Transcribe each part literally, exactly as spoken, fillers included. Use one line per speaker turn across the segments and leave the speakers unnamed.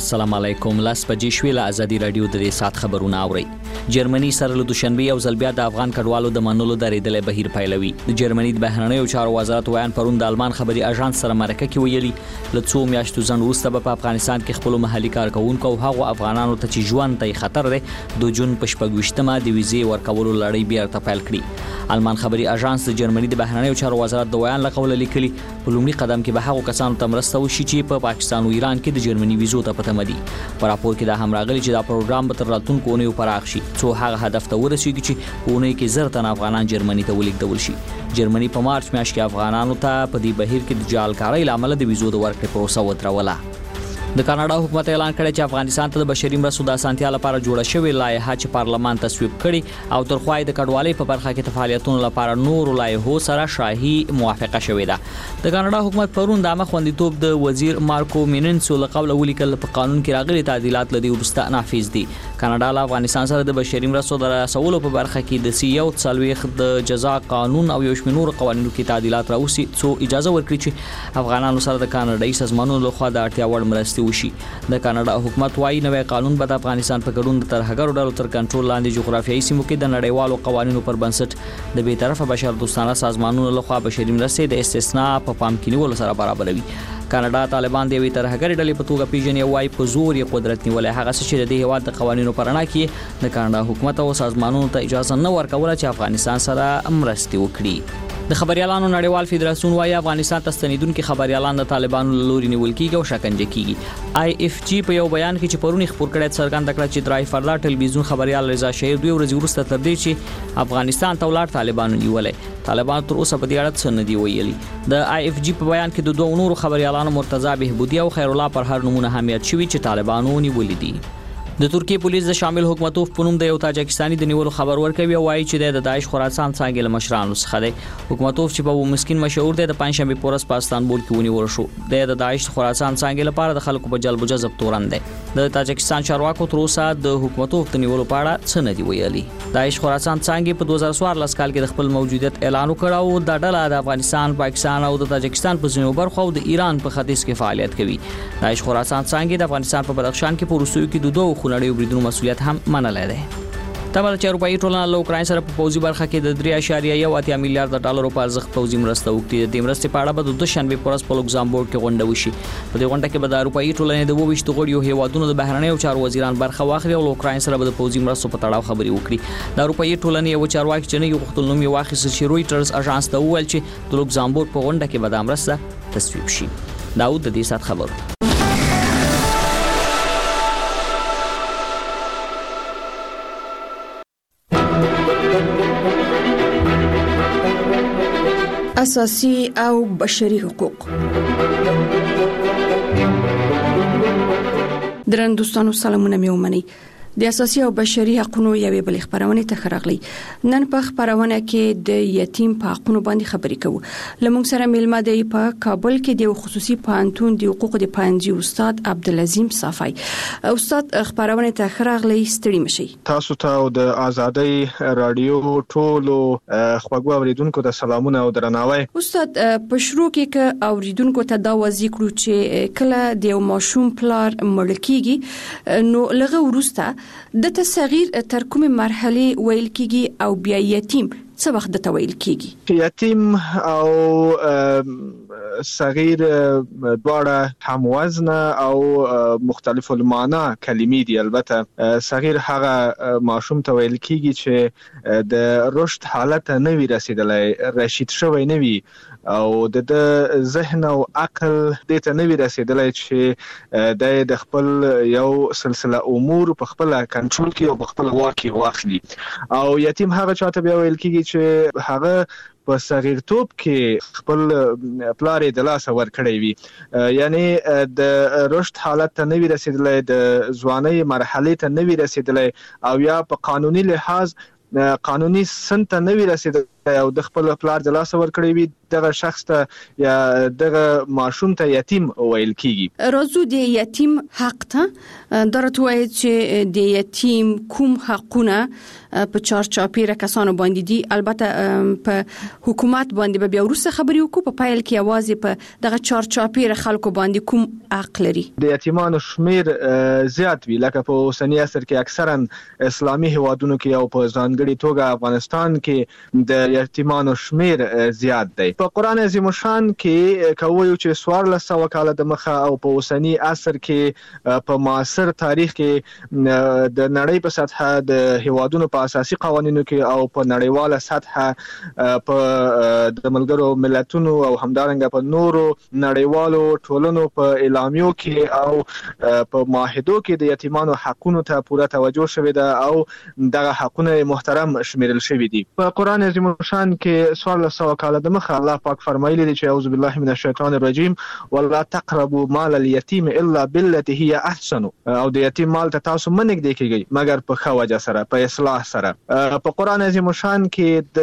السلام علیکم. لاس بجې شوې له ازادي رادیو د دې سات خبرونه اورئ. جرمني سره له دوشنبه او ځل بیا د افغان کډوالو د منلو درېدلې بهیر پیلوي. د جرمني د بهرنیو چارو وزارت ویان پرون د آلمان خبري اژانس سره مرکه کې ویلي له څو میاشتو ځن وروسته په افغانستان کې خپل محلي کارکونکو او هغو افغانانو ته چې ژوند ته خطر دی د جون په شپږویشتمه د ویزې ورکولو لړۍ بیا تپل کړي. آلمان خبري اژانس د جرمني د بهرنیو چارو وزارت د ویان له قوله لیکلي په لومړي قدم کې به هغو کسانو ته مرسته وشي چې په پاکستان او ایران کې د جرمني ویزو ته پته مدي. په راپور کې دا هم راغلي چې دا پروګرام به تر راتلونکو اونیو پراخ شي څو هغه هدف ته ورسیږي چې په اونۍ کې زر تن افغانان جرمني ته ولیږدول شي. جرمني په مارچ میاشت کې افغانانو ته په دې بهیر کې د جعلکارۍ لامل د ویزو د ورکړې پروسه ودروله. د کاناډا حکومت اعلان کړی چې افغانستان ته د بشري مرستو د اسانتیا لپاره جوړه شوې لایحه چې پارلمان تصویب کړي او تر خوای د کډوالۍ په برخه کې د فعالیتونو لپاره نور لایحو سره شاهي موافقه شوې ده. د کاناډا حکومت پرون د عامه خوندیتوب د وزیر مارکو میننسو له قبل ولیکل په قانون کې راغلي تعدیلات لدی ورسته نافذ دي. کاناډا له افغانستان سره د بشري مرستو د رسولو په برخه کې د سیو څلويخ د جزا قانون او یو شمېر قوانینو کې تعدیلات راوسی څو اجازه ورکړي چې افغانانو سره د کاناډایي سازمانونو لخوا د اړتیا وړ مرستې وشي. د کاناډا حکومت وايي نوې قانون به د افغانستان په ګډون د ترهګرو ډلو تر کنټرول لاندې جغرافیایي سیمو کې د نړیوالو قوانینو پر بنسټ د بې طرفه بشر دوستانه سازمانونو لخوا بشري مرستې د استثناء په پام کې نیولو سره برابروي. کاناډا طالبان د یوې ترهګرې ډلې په توګه پیژني او وايي په زور یې قدرت نیولای هغه څه چې د دې هیواد د قوانینو پر رڼا کې د کاناډا حکومت او سازمانونو ته اجازه نه ورکوله چې افغانستان سره مرستې وکړي. د خبريالانو نړیوال فدراسیون وايي افغانستان ته ستنیدونکو خبريالان د طالبانو لوري نیول کیږي او شکنجه کیږي. آی اف جی په یو بیان کې چې پرونی خبر کړی څرګنده کړه چې درای فرلا ټلویزیون خبريال رضا شهیر دوی ورځې وروسته تر دې چې افغانستان ته ولاړ طالبانو نیولې. طالبان تر اوسه په دې اړه څه نه دی ویلي. د آی اف جی په بیان کې د دوه نورو خبريالانو مرتضی بهبودی او خیر الله پر هر نمونه اهمیت شوی چې طالبانو نیولې دي. د ترکیه پولیس د شامل حکومتوف په نوم د یو تاجکستاني د نیولو خبر ورکوي او وايي چې د داعش خراسان څنګه له مشرانو څخه دی. حکومتوف چې په مسکین مشهور دی د پنځشنبه پورس په استانبول کې ونیول شو. د داعش خراسان څنګه لپاره د خلکو په جلب جذب تورن دی. د تاجکستان چارواکو تر اوسه د حکومتوف د نیولو په اړه څه نه دی ویلي. داعش خراسان څنګه په دوه هزار څوارلس کال کې د خپل موجودیت اعلان وکړ او د ډله د افغانستان، پاکستان او د تاجکستان په ځینو برخو او د ایران په ختیځ کې فعالیت کوي. داعش خراسان څنګه د افغانستان په بدخشان کې په روسیو کې د دوه خونړیو بریدونو مسؤلیت هم منلای دی. تبل چې اروپאי ټولنه له اوکراین سره په پوځي برخه کې د درې اعشاریه یو اتیا میلیارډ ډالرو په ارزښت پوځي مرسته وکړي. د مرستې په اړه به د دوشنبه پورس په لوکزامبورګ کې غونډه وشي. په دې غونډه کې به د اروپאי ټولنې د وویشت غړیو هیوادونو د بهرنیو چارو وزیران برخه واخلي او اوکراین سره به د پوځي مرستو په تړاو خبري وکړي. د اروپאי ټولنې یو چارواکي چې نه یو خپل نوم یې واخیست چې رويټرز اژانس ته وویل چې د لوکزامبورګ په غونډه کې به د مرسته تصویب شي. داود د دې سات خبر.
اساسي او بشري حقوق. درن دوستانو سلامونه مې ومنئ. د اساسي او بشري حقوقو یوې بل خبرونه ته خراغلي. نن په خبرونه کې د یتیم په حقوقو باندې خبرې کوو. لمونږ سره میلمه دی په کابل کې د خصوصي پانتون د حقوقو د پانځي استاد عبدالعظیم صافی. استاد خبرونه ته خراغلي ستړي مشي.
تاسو ته د ازادۍ رادیو ټولو خواږه اوریدونکو ته سلامونه او درناوی.
استاد په شروع کې ک اوریدونکو ته دا وځي کړو چې کله د یو ماشوم پلار مړ کیږي نو لغه ورسته د تصغیر تر کومه مرحله ویل کیږي او بیا یتیم څه وخت د تویل کیږي؟
یتیم او صغیر دواړه هم وزن او مختلف المعنا کلمې دي. البته صغیر هغه ماشوم ته ویل کیږي چې د رشد حالت نه وی رسیدلای، رشید شوی نه وی او د ذهن او عقل د ته نه وی رسیدلای چې د خپل یو سلسله امور په خپل کنټرول کې او په خپل واکي واخلي. او یتیم هغه چاته بیا ویل کیږي چې هغه په صغیرتوب کې خپل پلار د لاس ور کړی وي، یعنی د رشد حالت ته نه وی رسیدلای، د ځوانۍ مرحله ته نه وی رسیدلای او یا په قانوني لحاظ قانوني سن ته نه وی رسیدلای او د خپل پلار د لاس ور کړی وي دغه شخص ته یا دغه ماشوم ته یتیم ویل کیږي.
راځو د یتیم حق ته درته وایي چې د یتیم کوم حقونه په چارچاپیره کسانو باندې دي. البته په حکومت باندې به بیا وروسته خبرې وکړو، په پایل کې یوازې په دغه چارچاپیره خلکو باندې کوم حق لري.
د یتیمانو شمیر زیات وی، لکه په اوسنی عصر کې اکثرا اسلامي هیوادونو کې او په ځانګړي توګه افغانستان کې د یتیمانو شمیر زیات دی. په قران عظیم شان کې کوي چې څوارلس سوه کاله د مخه او په اوسنی عصر کې په معاصر تاریخ کې د نړۍ په سطحه د هیوادونو په اساسي قوانینو کې او په نړیواله سطحه په د ملګرو ملتونو او همدارنګه په نورو نړیوالو ټولنو په اعلامیو کې او په معاهدو کې د یتیمانو حقونو ته پوره توجه شوې ده او دغه حقونه محترم شمیرل شوې دي. په قران عظیم شان کې څوارلس سوه کاله د مخه الله پاک فرمایلی دی چې اعوذ بالله من الشیطان الرجیم ولا تقربوا مال اليتيم الا بالتي هي احسن، او د یتیم مال ته تاسو منګ دی کیږي مگر په ښه وجه سره، په اصلاح سره. په قران عظیم شان کې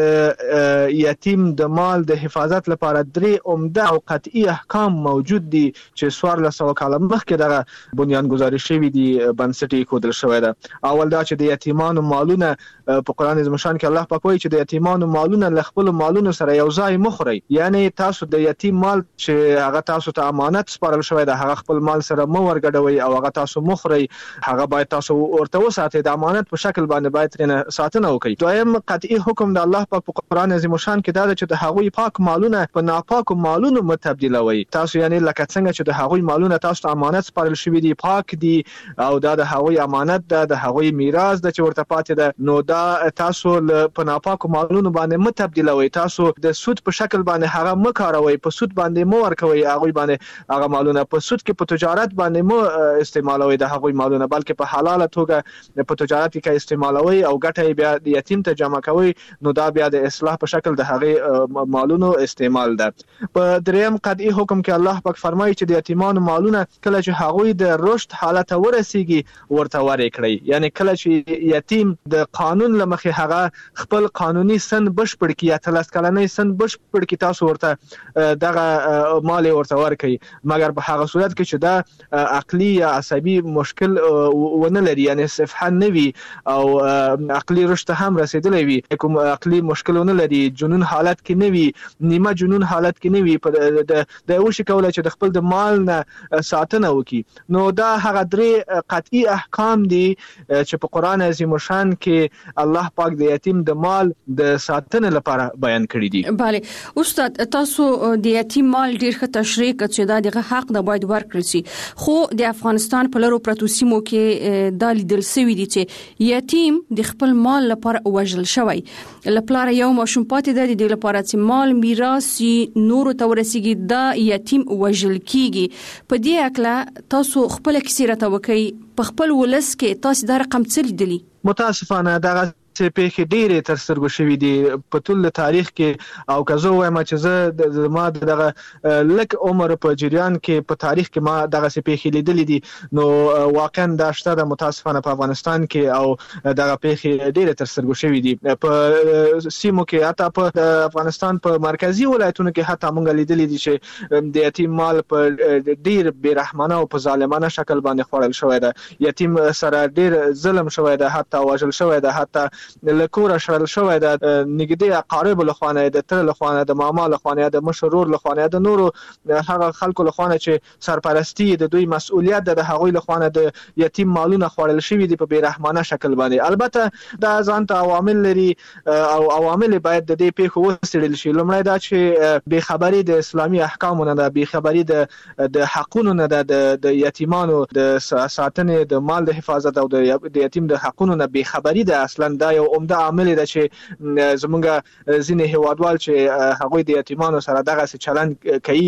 د یتیم د مال د حفاظت لپاره درې عمده او قطعي احکام موجود دي چې څوارلس سوه کاله مخکې دغه بنیانګذاري شوي دي، بنسټ یې کودل شوی ده. اول دا چې د یتیمانو مالونه په قران عظیم شان کې الله پاک وایي چې د یتیمانو مالونه له خپل مالونو سره یو ځای مخوري، یعنی تاسو د یتیم مال چې هغه تاسو ته امانت سپارل شوی ده هغه خپل مال سره مو ورګډوي او هغه تاسو مخوري، هغه باید تاسو ورته وساتئ، د امانت په شکل باندې باید ترنه ساتنه وکړئ. دویم قطعي حکم د الله پاک په قران عظیم شان کې دا ده چې د هغوی پاک مالونه په ناپاکو مالونو متبدلوي. تاسو یعنی لکه څنګه چې د هغوی مالونه تاسو ته امانت سپارل شوی دي پاک دي او دا د هغوی امانت ده، د هغوی میراث ده چې ورته پاتې ده، نو دا تاسو په ناپاکو مالونو باندې متبدلوي. تاسو د سود په شکل باندې هغه مکاروي، په سود باندې مو ورکوي هغه باندې هغه مالونه، په سود کې په تجارت باندې مو استعمالوي د هغه مالونه، بلکې په حلاله توګه په تجارت کې استعمالوي او ګټه بیا د یتیم ته جمع کوي، نو دا بیا د اصلاح په شکل د هغه مالونو استعمال ده. په دریم قطعي حکم کې الله پاک فرمایي چې د یتیمانو مالونه کله چې هغه د رشد حالت ورسیږي ورته ورکړي، یعنی کله چې یتیم د قانون لمخې هغه خپل قانوني سن بشپړ کی یا تلس کلنۍ سن بشپړ کی تاسو ورته دغه مال ورته ورکړي، مګر په هغه صورت کې چې دا عقلي یا عصبي مشکل ونه لري، یعنی صفحه نوي او عقلي رشد هم رسیدلی وي، کوم عقلي مشکل ونه لري، جنون حالت کې نوي، نیمه جنون حالت کې نوي، د وشي کولای چې د خپل د مال نه ساتنه وکړي. نو دا هغه درې قطعي احکام دي چې په قران عظیم شان کې الله پاک د یتیم د مال د ساتنې لپاره بیان کړی دي.
بله استاد، تاسو د یتیم مال ډیر ښه تشریح کړ چې دا دغه حق د باید ورکړل شي، خو د افغانستان په لرو پرتو سیمو کې دا لیدل شوی دي چې یتیم د خپل مال لپاره وژل شوی، لپاره یو ماشوم پاتې دی د لپاره چې مال میراث نورو ته ورسیږي دا یتیم وژل کیږي. په دې اکله تاسو خپل کیسه راته وکړئ، په خپل ولس کې تاسو دا رقم څه لیدلی؟
متاسفانه دغه چې پیښې ډېرې تر سترګو شوي دي په ټول تاریخ کې، او که زه وایم چې زه زما دغه لږ عمر په جریان کې په تاریخ کې ما دغسې پیښې لیدلې دي، نو واقعا دا شته ده متاسفانه په افغانستان کې، او دغه پیښې ډېرې تر سترګو شوي دي په سیمو کې، حتی په افغانستان په مرکزي ولایتونو کې حتی موږ لیدلې دي چې د یتیم مال په ډېر بېرحمانه او په ظالمانه شکل باندې خوړل شوی ده، یتیم سره ډېر ظلم شوی ده، حتی وژل شوی ده، حتی لکوره شړل شوی ده، نږدې اقارب له خوانه، د تر له خوانه، د ماما له خوانه، د مشرور له خوانه، د نورو هغه خلکو له خوانه چې سرپرستی د دوی مسؤلیت ده، د هغوی له خوانه د یتیم مالونه خوړل شوي دي په بیرحمانه شکل باندې. البته دا ځان ته عوامل لري او عوامل باید د دې پیښو وڅېړل شي. لومړی دا چې بې خبري د اسلامي احکامو نه ده، بې خبري د د حقونو نه ده، د یتیمانو د ساتنې، د مال د حفاظت او د یتیم د حقونو نه بې خبري ده. اصلا دا یو عمده عامل دی چې زمونږ ځینې هیوادوال چې هغوی د یتیمانو سره دغسې چلند کوي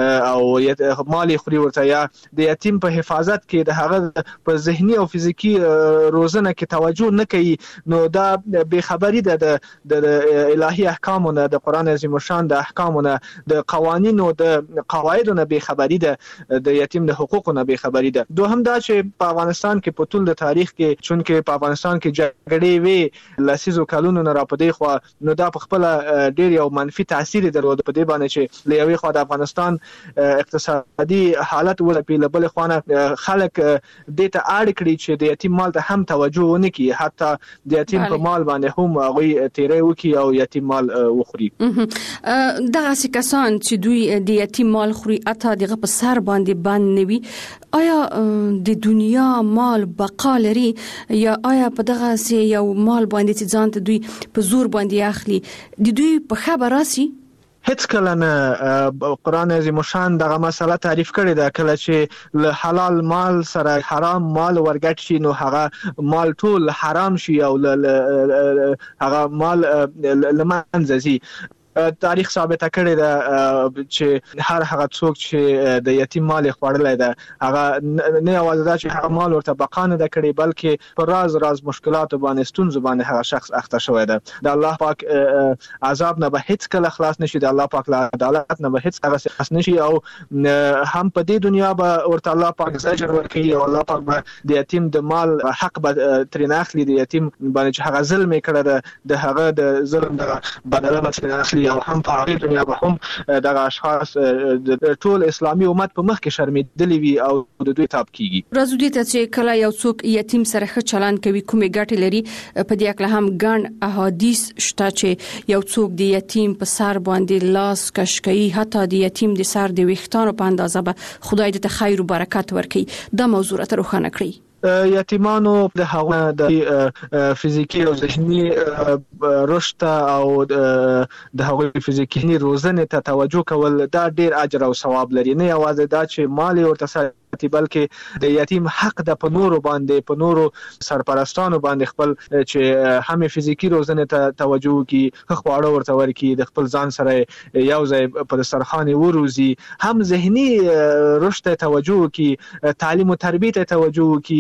او مال یې خوري ورته، یا د یتیم په حفاظت کې د هغه په ذهني او فزیکي روزنه کې توجه نه کوي، نو دا بې خبري ده د الهي احکامو نه، د قرآن عظیم شان د احکامو نه، د قوانینو د قواعدو نه بې خبري ده، د یتیم د حقوقو نه بې خبري ده. دوهم دا چې په افغانستان کې په ټول د تاریخ کې، چونکې په افغانستان کې جګړې وې دې لسیزو کلونو نه را پدې خو نو دا په خپل ډیر یو منفي تاثیر درلود په دې باندې چې له یوې خوا د افغانستان اقتصادي حالت ولې په بل خوا خلک دې ته اړ کړي چې د یتیم مال ته هم توجه ونه کړي، حتی د یتیم په مال باندې هم هغه تیرې وکړي او یتیم مال وخوري.
دغه کسان چې دوی د یتیم مال خوري اته دغه په سر باندې باندې نوي، آیا د دنیا مال بقا لري یا آیا په دغه سي یو مال باندې چې ځان ته دوی په زور باندې اخلي د دوی په خبر راسي؟
هیڅ کله نه قرآن عظیم شان دغه مسله تعریف کړی ده. کله چې له حلال مال سره حرام مال ورګټ شي نو هغه مال ټول حرام شي او هغه مال لمنځه ځي. تاریخ ثابت کړی ده چې هر هغه څوک چې د یتیم مال خوړلای ده هغه نه یوازې دا چې هغه مال ورته بقا نه ده کړی بلکې په راز راز مشکلات باندې ستونزو باندې هغه شخص اخته شوی ده. د الله پاک عذاب نه به هیڅ کله خلاص نشي، د الله پاک له عدالت نه به هیڅ هغه خلاص نشي او هم په دې دنیا به ورته الله پاک زجر ورکوي او الله پاک به د یتیم د مال حق به ترې اخلي، د یتیم باندې چې هغه ظلم کړی ده د هغه د ظلم د بدله به ترې اخلي او هم په هغه دنیا به هم دغه اشخاص د ټول اسلامي امت په مخ کې شرمېدلي وي او د دوی تاب کیږي.
راځو دې ته چې کله یو څوک یتیم سره ښه چلند کوي کومې ګټې لري، په دې اړه هم ګڼ احادیث شته چې یو څوک د یتیم په سر باندې لاس کش کوي، حتی د یتیم د سر د ویښتانو په اندازه به خدای دې ته خیر او برکت ورکړي. دا موضوع راته روښانه کړئ.
یتیمانو د هغه د فزیکی او ذهني رشد او د هغه فزیکی روزنه ته توجه کول دا ډیر اجر او ثواب لري. نه یوازې دا چې مال ورته بلکې د یتیم حق د په نورو باندې په نورو سرپرستانو باندې خپل چې هم فزیکی روزنه ته توجه کی، خواړه ورته ورکی، د خپل ځان سره یو ځای په دسترخوان وروزي، هم ذهني رشد ته توجه کی، تعلیم او تربیت ته توجه کی،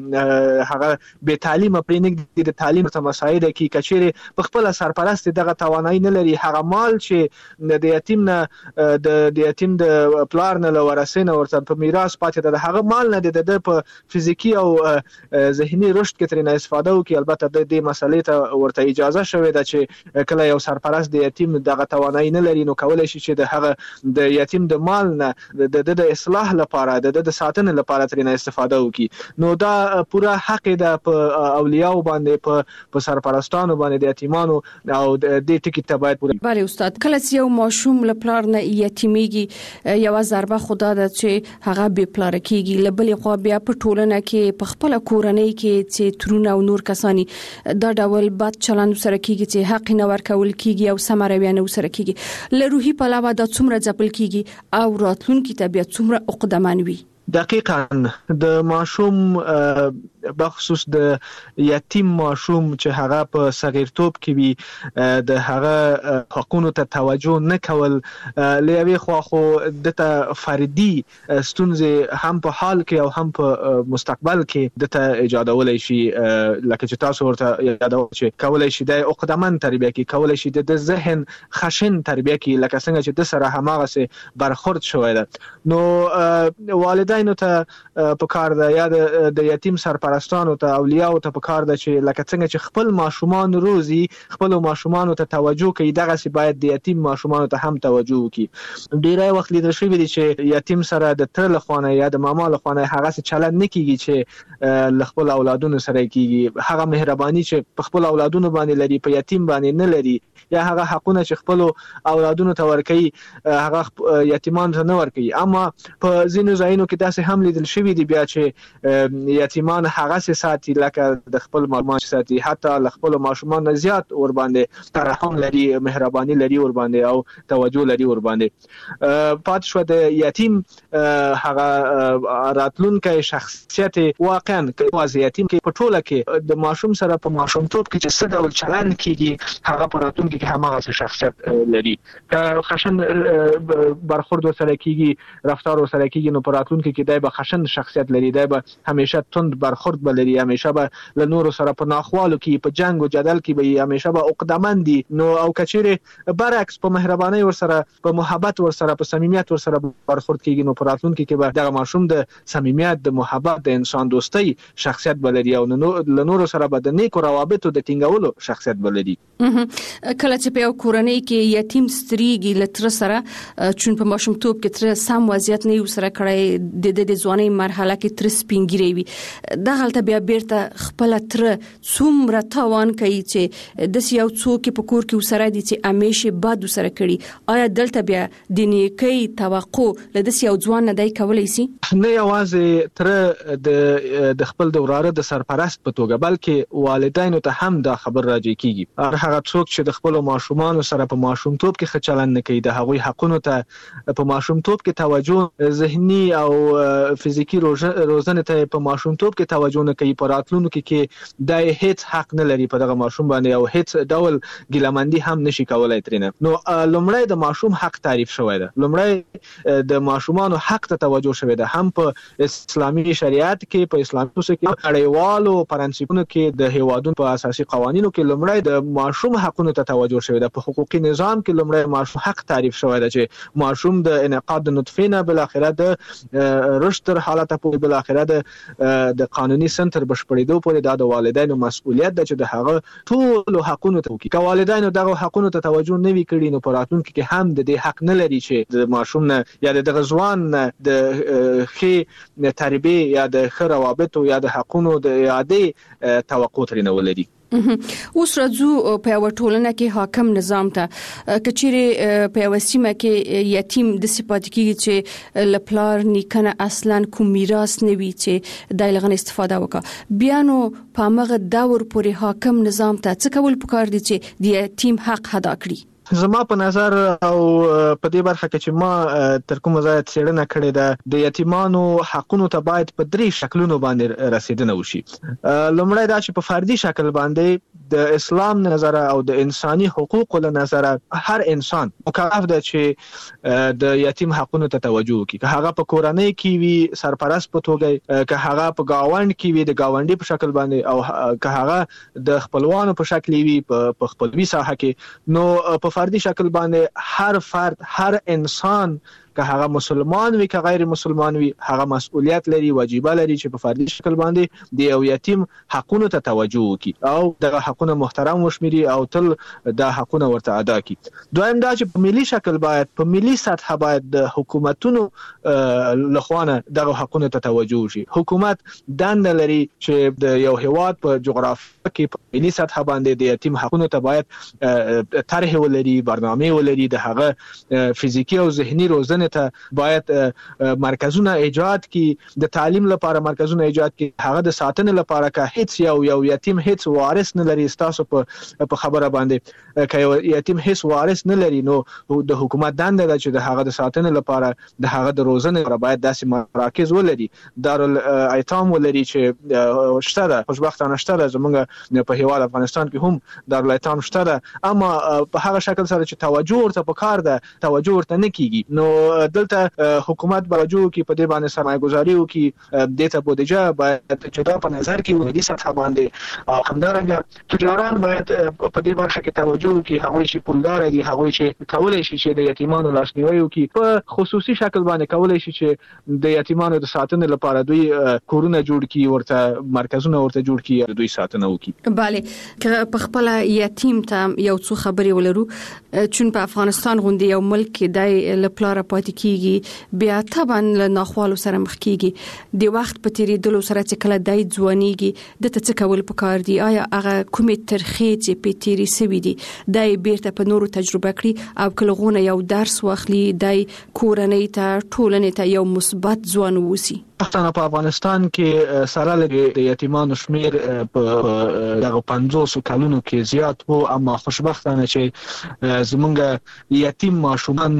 هغه به تعلیم پرې نه د تعلیم ته مساعده کی. کچېره په خپل سرپرست دغه توانایي نه لري، هغه مال چې د یتیم نه د یتیم د پلار نه لورسینه ورته په میراث پاتې د هغه مال نه د په فزیکی او ذهني رشد کې ترنه استفاده وکړي. البته د دې مسلې ته ورته اجازه شوې ده چې کله یو سرپرست د یتیم دغه توانایي نه لري نو کولای شي چې د هغه د یتیم د مال نه د د اصلاح لپاره د د ساتنې لپاره ترنه استفاده وکړي. نو دا پوره حق ده په اولیاء باندې په په سرپرستانو باندې د یتیمانو او د دې ټکی ته باید پوره.
بله استاد، کله چې یو ماشوم لپاره نه یتیمیږي یو ضربه خدا ده چې هغه به پلار کېږي، لبلې خو بیا په ټولنه کې په خپل کورنۍ کې چې ترونه او نور کسانی دا ډول بد چلند سره کېږي چې حق نه ورکول کېږي او سمره نه سره کېږي، له روحي پلوه دا څومره ځپل کېږي او راتلونکي ته بیا څومره عقدمن وي.
دقیقاً د ماشوم بخصوص د یتیم ماشوم چې هغه په صغیرتوب کې وي د هغه حقوقو ته توجه نه کول لوي خو خو د فردي ستونزې هم په حال کې او هم په مستقبل کې د ته ایجادولای شي، لکه چې تاسو ورته یادو چې کولای شي د عقدمن تربیه کې، کولای شي د ذهن خشن تربیه کې، لکه څنګه چې د سره هماغه سه برخورد شوی ده. نو والدینو ته په کار ده یا د یتیم سرپرستانو ته اولیاء ته په کار ده چې لکه څنګه چې خپل ماشومان روزي خپل ماشومان ته توجه کوي، دغه سي باید د یتیم ماشومان ته هم توجه وکړي. ډیرای وخت لیدل شوی دی چې یتیم سره د تر لخوانه یا د ماما لخوانه هغه څه چلند نه کیږي چې خپل اولادونو سره کیږي. هغه مهرباني چې په خپل اولادونو باندې لري په یتیم باندې نه لري، یا هغه حقونه چې خپل اولادونو ته ورکوي هغه یتیمان ته نه ورکوي. اما په ځینو ځایونو کې داسې هم لیدل شوی دی بیا چې یتیمان هغه ساتي لکه د خپل ماشومان ساتي، حتی ل خپل ماشومان زیات ور باندې ترحم لري، مهرباني لري ور باندې او توجه لري ور باندې. پات شو د یتیم هغه راتلونکي شخصیت واقعا کې یتیم کې په ټوله کې د ماشوم سره په ماشومتوب کې چې څه ډول چلند کیږي هغه په راتلونکي کې هماغه شخصیت لري. خشن برخورد سره کیږي، رفتار سره کیږي، نو په راتلونکي کې دای به خشن شخصیت لري، دای به همیشه تند برخورد برخورد بلري، همیشه به له نورو سره په ناخوالو کې په جنگ او جدل کې به همیشه به عقدمن دي. نو او کچېره برعکس په مهرباني ور سره په محبت ور سره په صمیمیت ور سره برخورد کیږي، نو په راتلونکي کې به دغه ماشوم د صمیمیت، د محبت، د انسان دوستۍ شخصیت بلري او له نورو سره به د نیکو روابطو د ټینګولو شخصیت بلري.
کله چې په یو کورنۍ کې یتیم ستريږي لتر سره چون په ماشومتوب کې تر سم وضعیت نه یو سره کړی د د ځواني مرحله کې تر سپینګری وي، دا غلطه بیا بیرته خپل تر څومره تاوان کوي چې د یو څوک په کور کې وسره دي چې همیشه باد وسره کړي. آیا دلته بیا د نیکی توقع له دې یو ځوان نه دی کولای شي؟
نه یوازې تر د د خپل د وراره د سرپرست په توګه بلکې والدینو ته هم دا خبر راځي کیږي. هغه څوک چې د خپل ماشومان سره په ماشومتوب کې ښه چلند نه کوي، د هغوی حقونو ته په ماشومتوب کې توجه، ذهني او فزیکی روزنه ته په ماشومتوب کې توجه نه کوي، په راتلونکو کې د هیڅ حق نه لري په دغه ماشوم باندې او هیڅ ډول ګیلمندي هم نشي کولای ترنه. نو لومړی د ماشوم حق تعریف شوی دی، لومړی د ماشومانو حق ته توجه شوی دی، هم په اسلامي شریعت کې، په اسلامي اصولو کې، نړیوالو پرنسپونو کې، د هیوادونو په اساسي قوانینو کې لومړی د ماشوم حقونو ته توجه شوی دی. په حقوقي نظام کې لومړی ماشوم حق تعریف شوی دی چې ماشوم د انعقاد د نطفه نه بل اخره د رشد تر حالت په بل اخره د د قانوني سنتر بشپړېدو پورې دا د والدینو مسؤلیت ده چې د هغه ټول حقونو ته وکړي. که والدینو دغه حقونو ته توجه نه وي کړی نو په راتلونکي کې هم د دې حق نه لري چې د ماشوم نه یا د ځوان د ښې تربیه یا د ښه روابطو یا د حقونو د اعادې توقع ترې نه ولري.
اوس راځو په یو ټولنه کې حاکم نظام ته، کچېره په یو سیمه کې یتیم د صفات کېږي چې لپلار نیکنه اصلا کوم میراث نه وي چې د لغن استفاده وکړه، بیا نو په هغه دور پورې حاکم نظام ته څه کول پکار دي چې د یتیم حق ادا کړي؟
زما په نظر او په دې برخه کې چې ما تر کومه ځایه څېړنه کړې ده، د یتیمانو حقونو ته باید په درې شکلونو باندې رسیدنه وشي. لومړی دا چې په فردي شکل باندې د اسلام نظر او د انساني حقوقو له نظر هر انسان مکلف ده چې د یتیم حقونو ته توجه وکړي، که هغه په کورنۍ کې وي سرپرست په توګه، که هغه په گاوند کې وي د گاونډي په شکل باندې، او که هغه د خپلوانو په شکل وي په خپلوي ساحه کې. نو په فردي شکل باندې هر فرد، هر انسان، که هغه مسلمان وي که غیر مسلمان وي، هغه مسؤلیت لري، واجبه لري چې په فردي شکل باندې د یو یتیم حقونو ته توجه وکړي او دغه حقونه محترم وشمېري او تل د حقونه ورته ادا کړي. دویم دا چې په ملي شکل باید، په ملي سطح باید د حکومتونو لخوا دغه حقونو ته توجه وشي. حکومت دنده لري چې د یو هیواد په جغرافیه کې په ملي سطح باندې د یتیم حقونو ته باید طرح ولري، برنامه ولري، د هغه فزیکی او ذهني روزنه ته باید مرکزونه ایجاد کی، د تعلیم لپاره مرکزونه ایجاد کی، هغه د ساتنې لپاره که هیڅ یو یو یتیم هیڅ وارث نه لري، تاسو په په خبره باندې که یو یتیم هیڅ وارث نه لري نو د حکومت دنده ده چې د هغه د ساتنې لپاره د هغه د روزنې لپاره باید داسې مراکز ولري، دارالایتام ولري چې شته ده، خوشبختانه شته ده، زمونږ په هیواد افغانستان کې هم دارالایتام شته ده، اما په هغه شکل سره چې توجه ورته پکار ده توجه ورته نه کیږي. نو دلته حکومت باجو کې په دې باندې سرمایه گذاري وکي، د ته بودیجه باید چې دا په نظر کې ولري سطح باندې، او همدارنګه تجاران باید په دې برخه کې توجه وکي، هغه چې پولدار دي، هغه چې کولای شي چې د یتیمانو لاسنیوي وکي، په خصوصي شکل باندې کولای شي چې د یتیمانو د ساتنې لپاره دوی کورونه جوړ کړي، ورته مرکزونه ورته جوړ کړي، دوی ساتنه وکي.
bale که په خپل یتیم ته یو څو خبرې ولرو، چون په افغانستان غونډه یو ملک کې د لپاره پاتې کیږي، بیا طبعا له ناخوالو سره مخ کیږي، د وخت په تیریدلو سره چې کله دای ځوانيږي د ته څه کول پکار دي؟ آیا هغه کومې ترخې چې په تیری سوي دي دای بیرته په نورو تجربه کړي او کلهونه یو درس واخلي، دای کورنۍ ته ټولنې ته یو مثبت ځوان ووسی؟
پښتانه په افغانستان کې سره لري د یتیمانو شمیر په دغه پنځوس کلونو کې زیات وو، اما خوشبختانه چې زمونږ یتیم ماشومان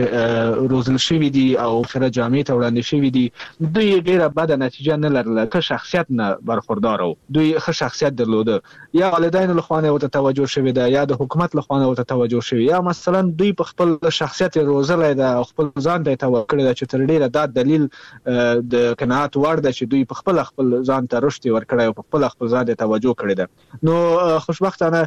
چې روزل شوی دي او خره جامعې ته وړاندې شوی دي، دوی ډیره بد نتیجه نه لرله، که شخصیت نه برخوردار وو، دوی ښه شخصیت درلوده، یا والدین له خوا نه ورته توجه شوی ده، یا د حکومت له خوا نه ورته توجه شوی، یا مثلا دوی په خپل شخصیت روزلای ده او خپل ځان ته توکل ده چې تر ډیره دا دلیل د قناعت وړ ده چې دوی په خپل خپل ځان ته رشد ورکړي او په خپل خپل ځان ته توجه کړي ده. نو خوشبختانه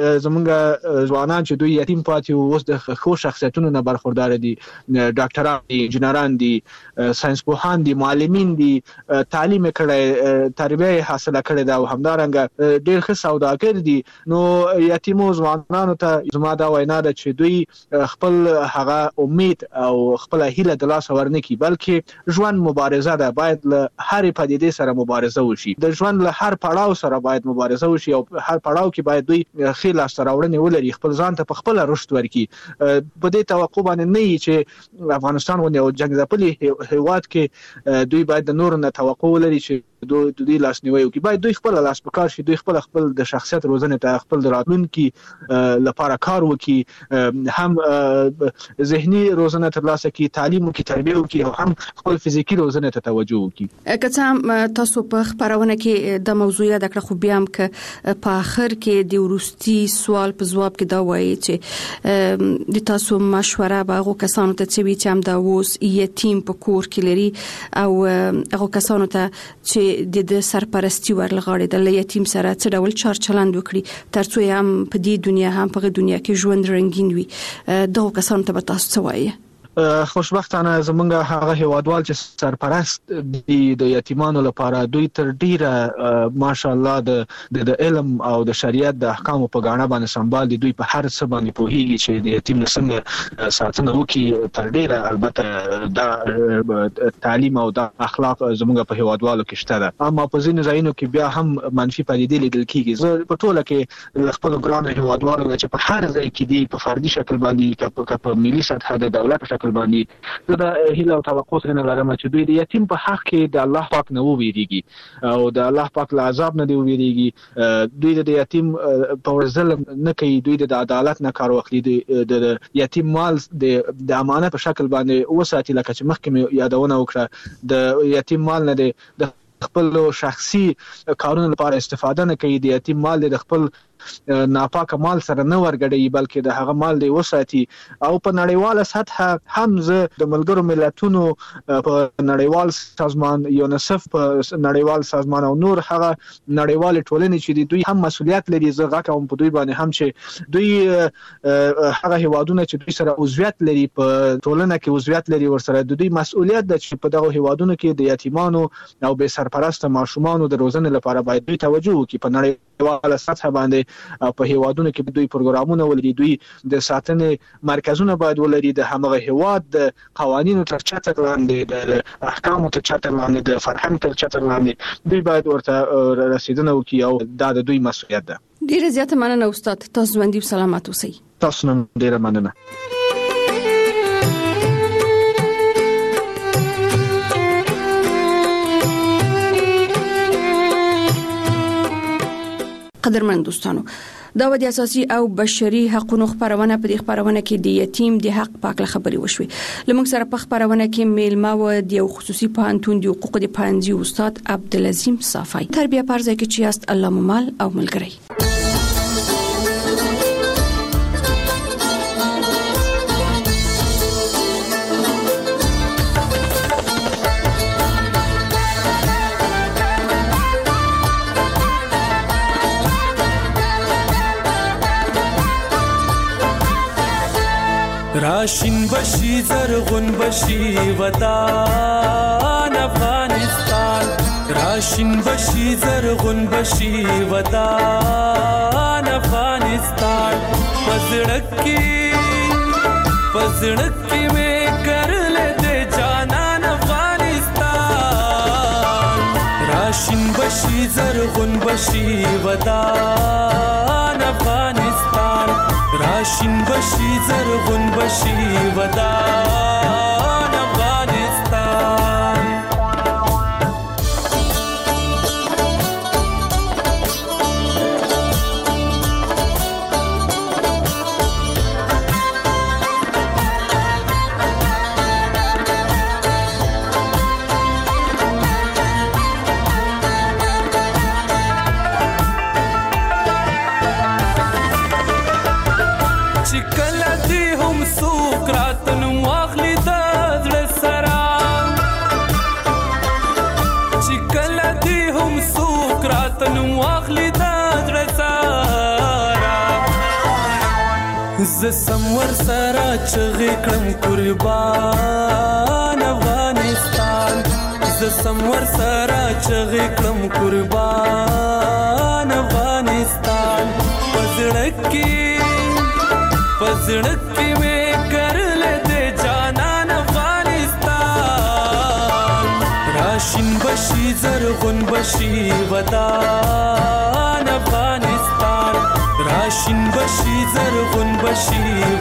زمونږ ځوانان چې دوی یتیم پاتې او اوس د خو شخصیتونو نه برخوردار دي، ډاکټران دي، انجنیران دي، ساينس پوهان دي، معلمین دي، تعلیم کړي، تربیه حاصله کړي ده او همدارنګه ډېر ښه سوداګر دي. نو یتیمو ځوانانو ته زما دا وینا ده چې دوی خپل هغه امید او خپل هیله د لاس ورنکي، بلکې ژوند مبارزه ده، باید له هر پدیدې سره مبارزه وشي، د ژوند له هر پړاو سره باید مبارزه وشي او هر پړاو کې باید دوی خې لاس راوړنې ولري، خپل ځان ته په خپل رشد ورکړي. په دې توقع باندې نه وي چې افغانستان غوندې یو جنګ ځپلي هیواد کې دوی باید د نورو نه توقع ولري چې دوی د دې لاسنیوي وکړي. باید دوی خپل لاس په کار شي، دوی خپل خپل د شخصیت روزنې ته، خپل د راتلونکي لپاره کار وکړي، هم ذهني روزنه ترلاسه کړي، تعلیم وکړي، تربیه وکړي او هم خپل فزیکی روزنې ته توجه وکړي.
که څه تاسو په خبرونه کې د موضوع یاد کړ، خو بیا هم ک په اخر کې د ورستي سوال په جواب کې دا وایي چې د تاسو مشوره به هغه کسانو ته چې چې هم دا ووس یتیم په کور کې لري او هغه کسانو ته چې د سرپرستی ورلغړي د یتیم سره څه ډول چار چلند وکړي ترڅو هم په دې دنیا هم په دنیا کې ژوند رنگین وي. دغه کسانو ته به تاسو څه وایي؟
خوشبختانه زمونږ هغه هیوادوال چې سرپرست دي د یتیمانو لپاره، دوی تر ډیره ماشاءالله د د علم او د شریعت د احکامو په غاڼه باندې سمبال دي. دوی په هر څه باندې پوهیږي چې د یتیم څنګه ساتنه وکړي. تر ډیره البته دا تعلیم او د اخلاق زمونږ په هیوادوالو کې شته ده، اما په ځینو ځایونو کې بیا هم منفي پدیدې لیدل کیږي. زه په ټوله کې خپل ګران هیوادوالو چې په هر ځای کې دي په فردي شکل باندې په ملي سطح د دولت په شکل باندې دا هیله او توقع څنګه لرم چې دوی د یتیم په حق کې د الله پاک نه وویریږي او د الله پاک له عذاب نه دی وویریږي. دوی د یتیم په ظلم نه کوي، دوی د عدالت نه کار واخلي، د یتیم مال د امانت په شکل باندې وساتي. لکه چې مخکې یادونه وکړه، د یتیم مال نه د خپل شخصي کارونو لپاره استفاده نه کوي، د یتیم مال د خپل ناپاکه مال سره نه ورګړي، بلکې د هغه مال دی وساتي. او په نړیواله سطح هم زه د ملګرو ملتونو په نړیوال سازمان یونیسف په نړیوال سازمان او نور هغه نړیوال ټولنې چې دوی هم مسؤلیت لري، زه غواړم کوم په دوی باندې هم چې دوی هغه هیوادونه چې دوی سره عضویت لري په ټولنه کې عضویت لري، ورسره د دوی مسؤلیت ده چې په دغه هیوادونو کې د یتیمانو او بې سرپرسته ماشومانو د روزنې لپاره باید دوی توجه وکړي. په نړیواله سطح باندې په هیوادونو کې دوی پروګرامونه ولري، دوی د ساتنې مرکزونه باید ولري، د همغه هیواد د قوانینو تر چتر لاندې، د احکامو تر چتر لاندې، د فرهنګ تر چتر لاندې دوی باید ورته رسیدنه وکړي او دا د دوی مسؤلیت ده.
ډیره زیاته مننه استاد، تاسو ژوندي او سلامت اوسئ.
تاسو نن ډیره مننه.
قدرمن دوستانو، دا و د اساسي او بشري حقوقو خبرونه په دې خبرونه کې د یتیم د حق پاک خبري وشوي. لمونږ سره په خبرونه کې میلمه و د خصوصي پوهنتون د حقوق د پانځي استاد عبدالعظیم صافی، تربیه پرځای کې چې است الله ممال او ملګری.
راشن بشي زرغون بشي وطن افغانستان، راشن بشي زرغون بشي وطن افغانستان. پزړکی پزړکی مې کرل دې جانان افغانستان، راشن بشي زرغون بشي وطن افغانستان، راشن بشي زرغون بشي ودان افغانستان. ز سمور سره چغې کړم قربان افغانستان ز سمور سره چغې کړم قربان افغانستان پزړه کې پزړه کې مې کرل دې جانان افغانستان راشین بشي زرغون بشي ودان افغانستان راشین بشي زرغون بشي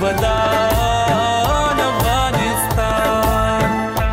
ودان افغانستان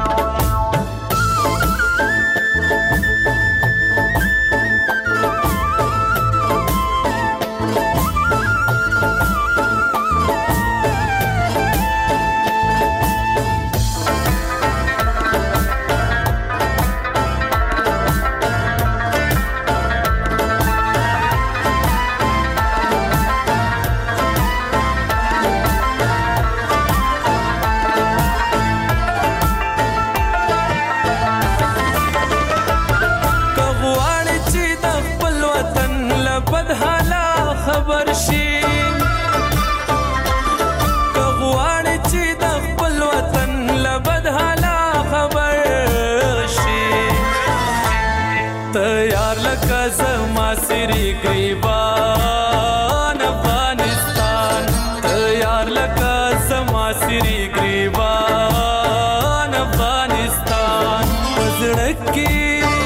زما سری گریبان افغانستان تیار لکا زما سری گریبان افغانستان پزړکی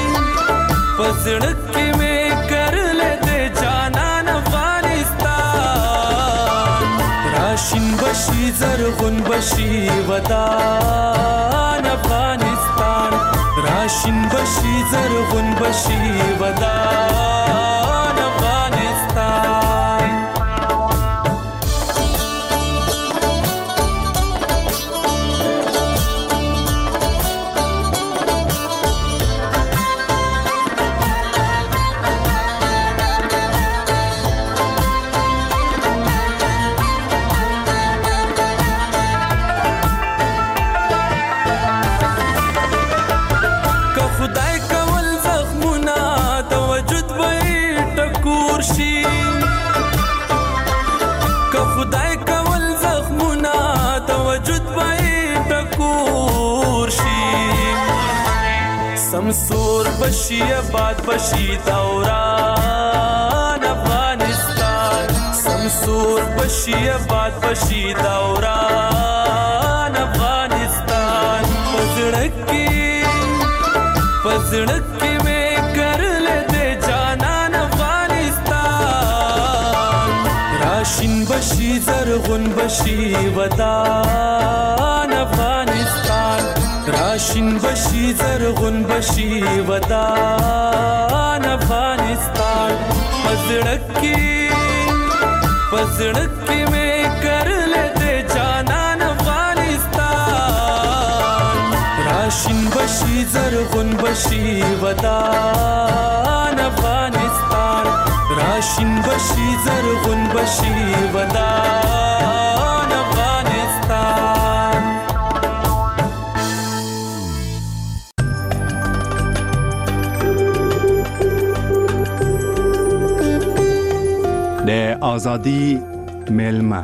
پزړکی میں کرل دے جانان افغانستان راشین بشی زرغون بشی ودان افغانستان راشین بشي زرغون بشي ودان افغانستان سمسور بشي آباد بشي دوران افغانستان سمسور بشي آباد بشي دوران افغانستان پزړکی پزړکی میں کرل دے جانان افغانستان راشین بشي زرغون بشي ودان افغانستان راشین بشي زرغون بشي ودان افغانستان پزړکی پزړکی میں کرل دے جانان افغانستان راشین بشي زرغون بشي ودان افغانستان راشین بشي زرغون بشي ودان افغانستان
د آزادی میلمه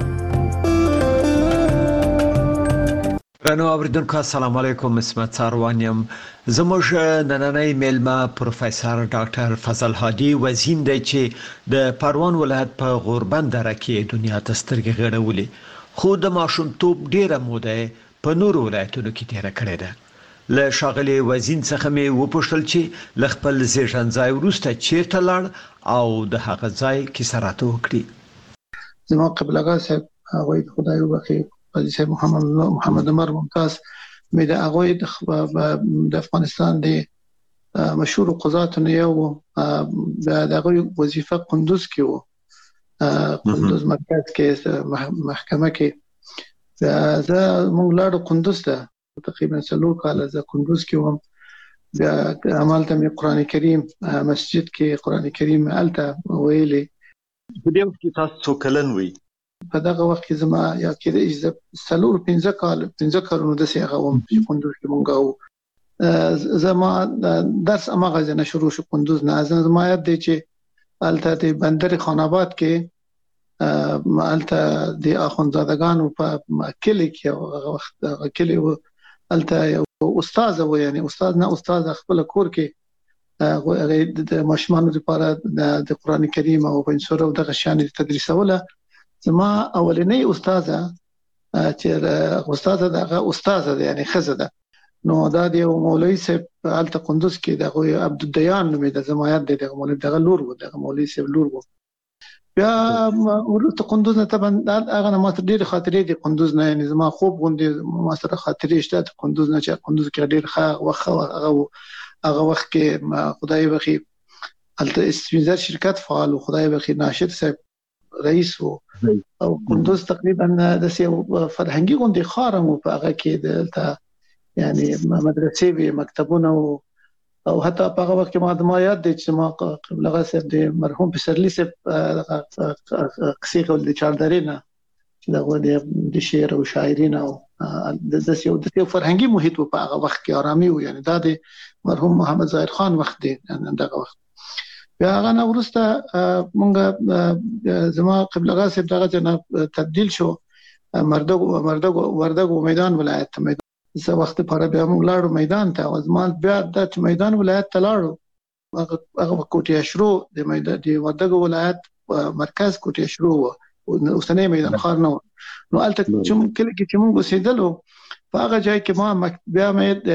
رانو اوریدونکو السلام علیکم اسمت ساروانیم زموږ نننۍ میلمه پروفیسور ډاکټر فضل هادي وزین دی چې د پروان ولایت په غوربند دره کې دنیا ته سترګې غړولې خو د ماشومتوب ډیره موده په نورو ولایتونو کې تیر کړې ده له شاغلي وزین څخه مې وپوښتل چې ل خپل زیږن ځای وروسته چیرته لاړ او د هغه ځای کیسه راته وکړي.
زما قبلګا صاحب هغه خدای وبخي قاضي صاحب محمد محمد عمر ممتاز مې د هغه د افغانستان د مشهور قضات نه یو د هغه وظیفه قندوز کې و قندوز مرکز کې محکمه کې زه مونږ لاړو قندوز ته تقریبا څلور کال زه قندوز کې وم بیا عملته مې قران کریم مسجد کې قران کریم الته ویلې
په دې وخت کې تاسو څو کلن وي؟
په دغه وخت کې زما یا کې د څلور پنځه کال پنځه کارونو د سیغه وم چې قندوز کې مونږ وو زما درس امغه نه شروع شو قندوز نه زما یاد دی چې الته د بندر خان آباد کې مالته د اخوندزادګانو په کلی کې هغه وخت کلی الته یو استاد و یعنی استاد نه استاد خپل کور کې هغه د ماشومانو لپاره د قران کریم او پنځور او د غشان تدریسوله زما اولنۍ استاده چې استاده دغه استاده یعنی خزه نو دا د مولوی صاحب الته قندوز کې د عبد الدیان نومې د زمایت د مولوی دغه لور و د مولوی صاحب لور و بیا ورته قندوز نه طبعا هغه ما ته ډېر خاطرې دي قندوز نه یعنی زما خوب غونډې ما سره خاطرې شته قندوز نه چې قندوز کې ډېر ښه وخت هغه هغه وخت کې خدای بخي الته استویزر شرکت فعال او خدای بخي ناشد صاحب رئیس و او قندوز تقریبا د سیو فرهنګي غونډې خارم په هغه کې د یعنی مدرسې وی مکتبونه او حتی په هغه وخت کې ما د ما یاد دي چې ما قبل هغه صاحب د مرحوم پسرلی صاحب قصې کول د چاردرینا چې دغه د شعر او شاعري نه د دسیو د فرهنګي محیط په هغه وخت کې آرامي و یعنی دا د مرحوم محمد ظاهر خان وخت دی دغه وخت بیا هغه نو ورسته مونږ زما قبل هغه صاحب دغه جنا تبديل شو مردګو مردګو وردګو میدان ولایت ته زه وخت پر بیا موږ لاړو میدان ته او زما بیا د میدان ولایت ته لاړو هغه کوټه شروع د میدان د وردګو ولایت مرکز کوټه شروع او اوسنۍ میدان خار نو نو الته چې کله چې موږ وسیدلو په هغه ځای کې ما بیا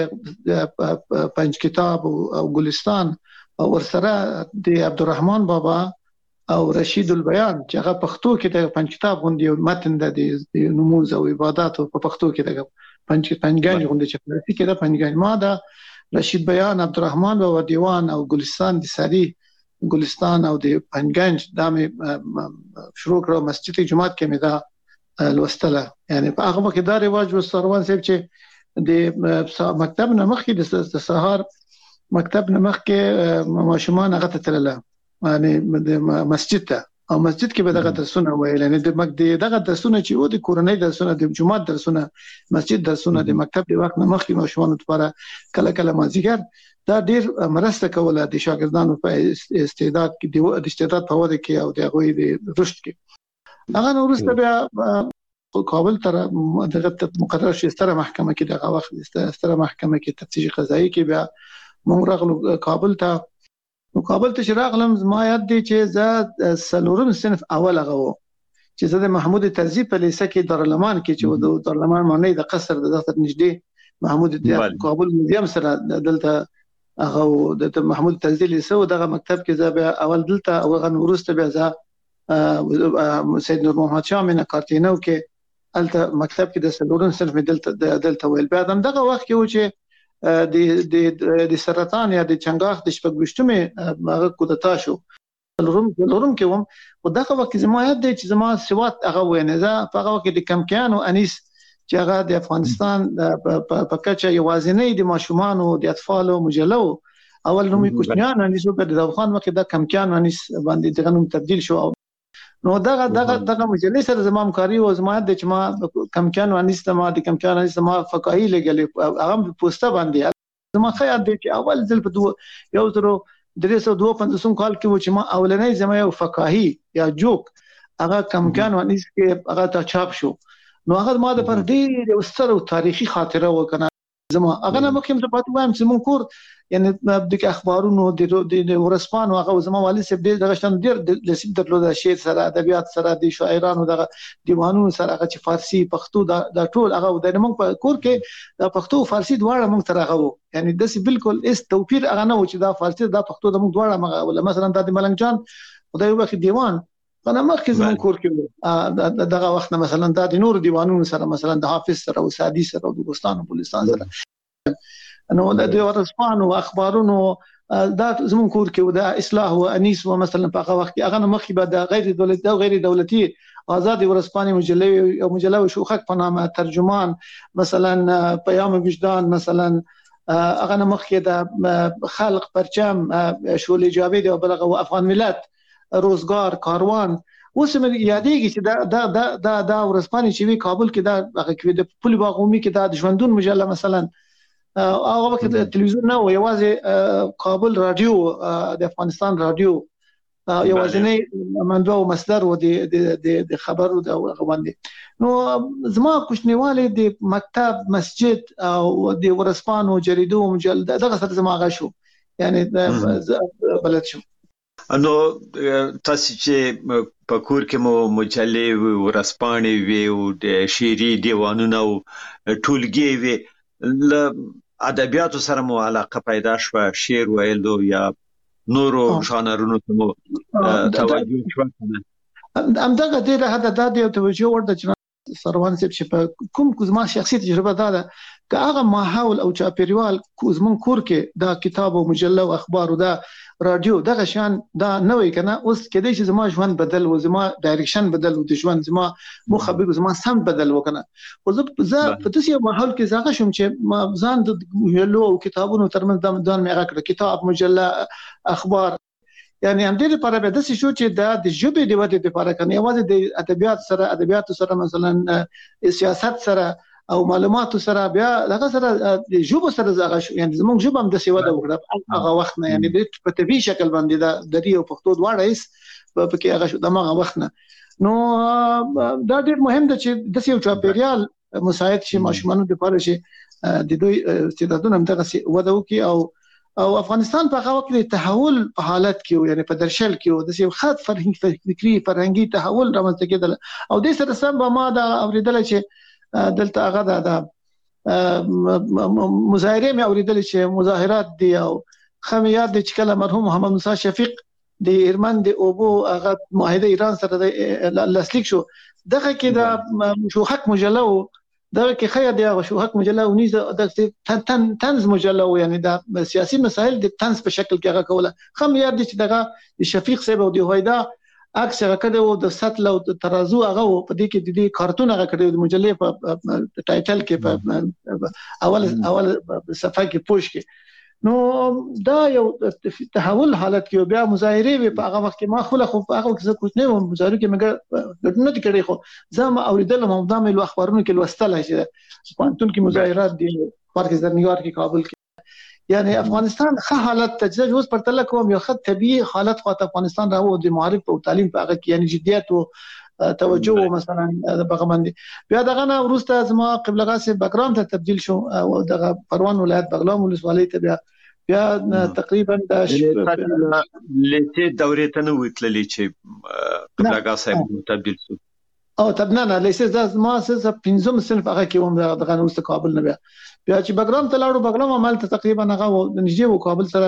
مې د پنځ کتاب او ګلستان او ورسره د عبدالرحمن بابا او رشید البیان چې هغه پښتو کې د پنځ کتاب غونډې متن د نماز او عبادت په پښتو کې د پنځ پنځګان غونډې چې په کې د پنځګان ما د رشید بیان عبدالرحمن بابا دیوان او ګلستان د ساری ګلستان او د پنځګان د شروع کړو مسجد جمعات کې مې دا لوستله یعنی په هغه کې دا رواج و سروان صاحب چې د مکتب نه مخکې د سهار مکتب نه مخکې ماشومان هغه ته تلله یعنی د مسجد ته او مسجد کې به دغه درسونه ویل یعنی د مکتب دغه درسونه چې و د کورنۍ درسونه د جمعات درسونه مسجد درسونه د مکتب د وخت نه مخکې ماشومان لپاره کله کله مازیګر دا ډیر مرسته کوله د شاګردانو په استعداد کې د استعداد په وده کې او د غوي د رشد کې هغه نو ورسته بیا کابل تر دغه مقرر شي ستره محکمه کې دغه وخت ستره محکمه کې تفتیش قضایي کې بیا موږ راغلو کابل ته نو کابل ته شراغلم ما یاد دي چې زه سلورم صنف اول هغه و چې زه د محمود طرزي په لیسه کې دارالمان کې چې د دارالمان معنی د قصر د دفتر نږدې محمود د کابل میوزیم سره دلته هغه د محمود طرزي لیسه او دغه مکتب کې زه بیا اول دلته او هغه ورسته بیا زه سید نور محمد شاه مینه کارتینو کې الته مکتب کې د سلورم صنف دلته دلته ویل بیا دغه وخت کې و چې د د د سرطان یا د چنګاخ د شپږشتمه هغه کودتا شو لورم لورم کې وم او دغه وخت زما یاد دی چې زما سوات هغه ونه زه په هغه وخت د کمکیان او انیس چې هغه د افغانستان په کچه یوازینی د ماشومان او د اطفال مجلو اول نومي کوچنیان انیس په د افغان وخت د کمکیان انیس باندې دغه نوم تبديل شو نو دغه دغه دغه مجلس سره زما همکاري او زما د چې ما کمکیان انیس ما د کمکیان انیس ما فقاهي لګلې هغه پوسټه باندې زما خیال دی چې اول ځل په دوه یو تر درې سوه دوه پنځوس کال کې و چې ما اولنۍ زما یو فقاهي یا جوک هغه کمکیان انیس کې هغه تا چاپ شو نو هغه ما د پر ډېر ستر تاریخي خاطره وکنه زما هغه نه مخکې ته پاتې وایم چې مونږ کور یعنی د اخبارونو د ورسپانو هغه زما والد صاحب ډېر دغه شان ډېر لسیب درلود شعر سره ادبیات سره د شاعرانو دغه دیوانونو سره هغه چې فارسی پښتو د ټول هغه د موږ په کور کې د پښتو فارسی دواړه موږ تر هغه وو یعنی داسې بالکل اس توپیر هغه نه و چې دا فارسی دا پښتو د موږ دواړه مغه مثلا د ملنګ جان خدای وبخښي دیوان انا مخکې زموږ کور کې دغه وخت مثلا د نور دیوانونو سره مثلا د حافظ سره او سعدي سره او د ګلستان او بلوچستان سره نو د ورسپانو اخبارونو دا زموږ کور کې د اصلاح او انیس و مثلا په هغه وخت هغه مخکې به د غیر دولتي او غیر دولتي آزاد ورسپاني مجله او مجله شوخک په نامه ترجمان مثلا پیام وجدان مثلا هغه مخکې د خلق پرچم شولي جاوید او بلغه او افغان ملت روزګار کاروان اوس مې یادېږي چې دا دا دا دا ورسپاني چې وی کابل کې دا هغه کې د پولي باغومي کې دا د ژوندون مجله مثلا هغه وخت تلویزیون نه و یوازې کابل رادیو د افغانستان رادیو یوازینی منبع او مصدر و د د خبرو د غوندې نو زما کوشنیواله د مکتب مسجد او د ورسپانو جریدو مجلد دغه سره زما غشو یعنی بلد شو.
نو تاسو چې په کور کې مو مجلې ورسپانې وی او د شعري دیوانونه او ټولګي وی ل ادبیاتو سره مو علاقه پیدا شو شعر ویلو یا نورو ژانرونو ته مو توجه شو
همدغه د هدا د یو توجه ورته چې سروان سپ چې په کوم کومه شخصي تجربه ده که هغه ماحول او چاپیریال کوزمن کور کې دا کتاب او مجله او اخبار او دا رادیو دغه شان دا نوې کنه اوس کېدای چې زما ژوند بدل و زما ډایرکشن بدل و د ژوند زما مخبر زما سم بدل وکنه او زه په داسې ماحول کې زغه شوم چې ما ځان د ویلو او کتابونو ترمنځ د دان مې راکړه کتاب مجله اخبار یعنی هم دې لپاره به داسې شو چې دا د ژبې د ودې لپاره کنه یوازې د ادبیات سره ادبیات سره مثلا سیاست سره او معلوماتو سره بیا دغه سره د ژبه سره زغه شو یعنی زموږ ژبه هم د سیوا د وکړه هغه وخت نه یعنی په طبي شکل باندې د دری او پښتو دواړه هیڅ په کې هغه شو دغه وخت نه نو دا ډېر مهم ده چې د سیو چاپیریال مساعد شي ماشومان د لپاره شي د دوی استعدادونه هم دغه وده وکي او او افغانستان په هغه وخت د تحول په حالت کې یعنی په درشل کې د سیو خاص فرهنګي فکری فرهنګي تحول رامنځته کېدل او د سره سم ما دا اوریدل چې دلته هغه دا مظاهره مې اوریدل چې مظاهرات دي او خمیات د چکل مرحوم محمد موسی شفیق د ایرمن د اوبو هغه معاهده ایران سره د لاسلیک شو دغه کې د شوحق مجله او دغه کې خیر د شوحق مجله او نیز د تنز مجله یعنی د سیاسي مسایل د تنز په شکل کې هغه کوله خمیات د چې دغه شفیق صاحب او د هویدا عکس هغه کړو د سطل او ترازو هغه په دې کې د دې کارتون هغه کړو د مجلې په ټایټل کې په اول اول صفحه کې پوښ کې نو دا یو تحول حالت کې بیا مظاهره وی په هغه وخت کې ما خو له خو هغه وخت زه کوټ نه وم مظاهره کې مګر نه کړی خو زما اوریدل مو د مې اخبارونو کې لوستل چې پانتون کې مظاهرات دي پارک زرنګار کې کابل کې یعنی افغانستان ښه حالت ته اوس پر تل کوم یو ښه طبيعي حالت خو افغانستان راو د معرفت او تعلیم په هغه کې یعنی جديت او توجه مثلا د بغمندي بیا دغه نه ورسته زما قبلغه سي بګراوند ته تبديل شو او دغه پروان ولایت بغلام ولسوالۍ ته بیا بیا تقریبا د
لته دورې ته نو وتللی چې قبلغه سي تبديل شو
او تبنه نه لیسه د ما سه پنځم صنف هغه کې هم دغه نو ست کابل نه بیا بیا چې بګرام ته لاړو بګرام عمل ته تقریبا هغه نږدې و کابل سره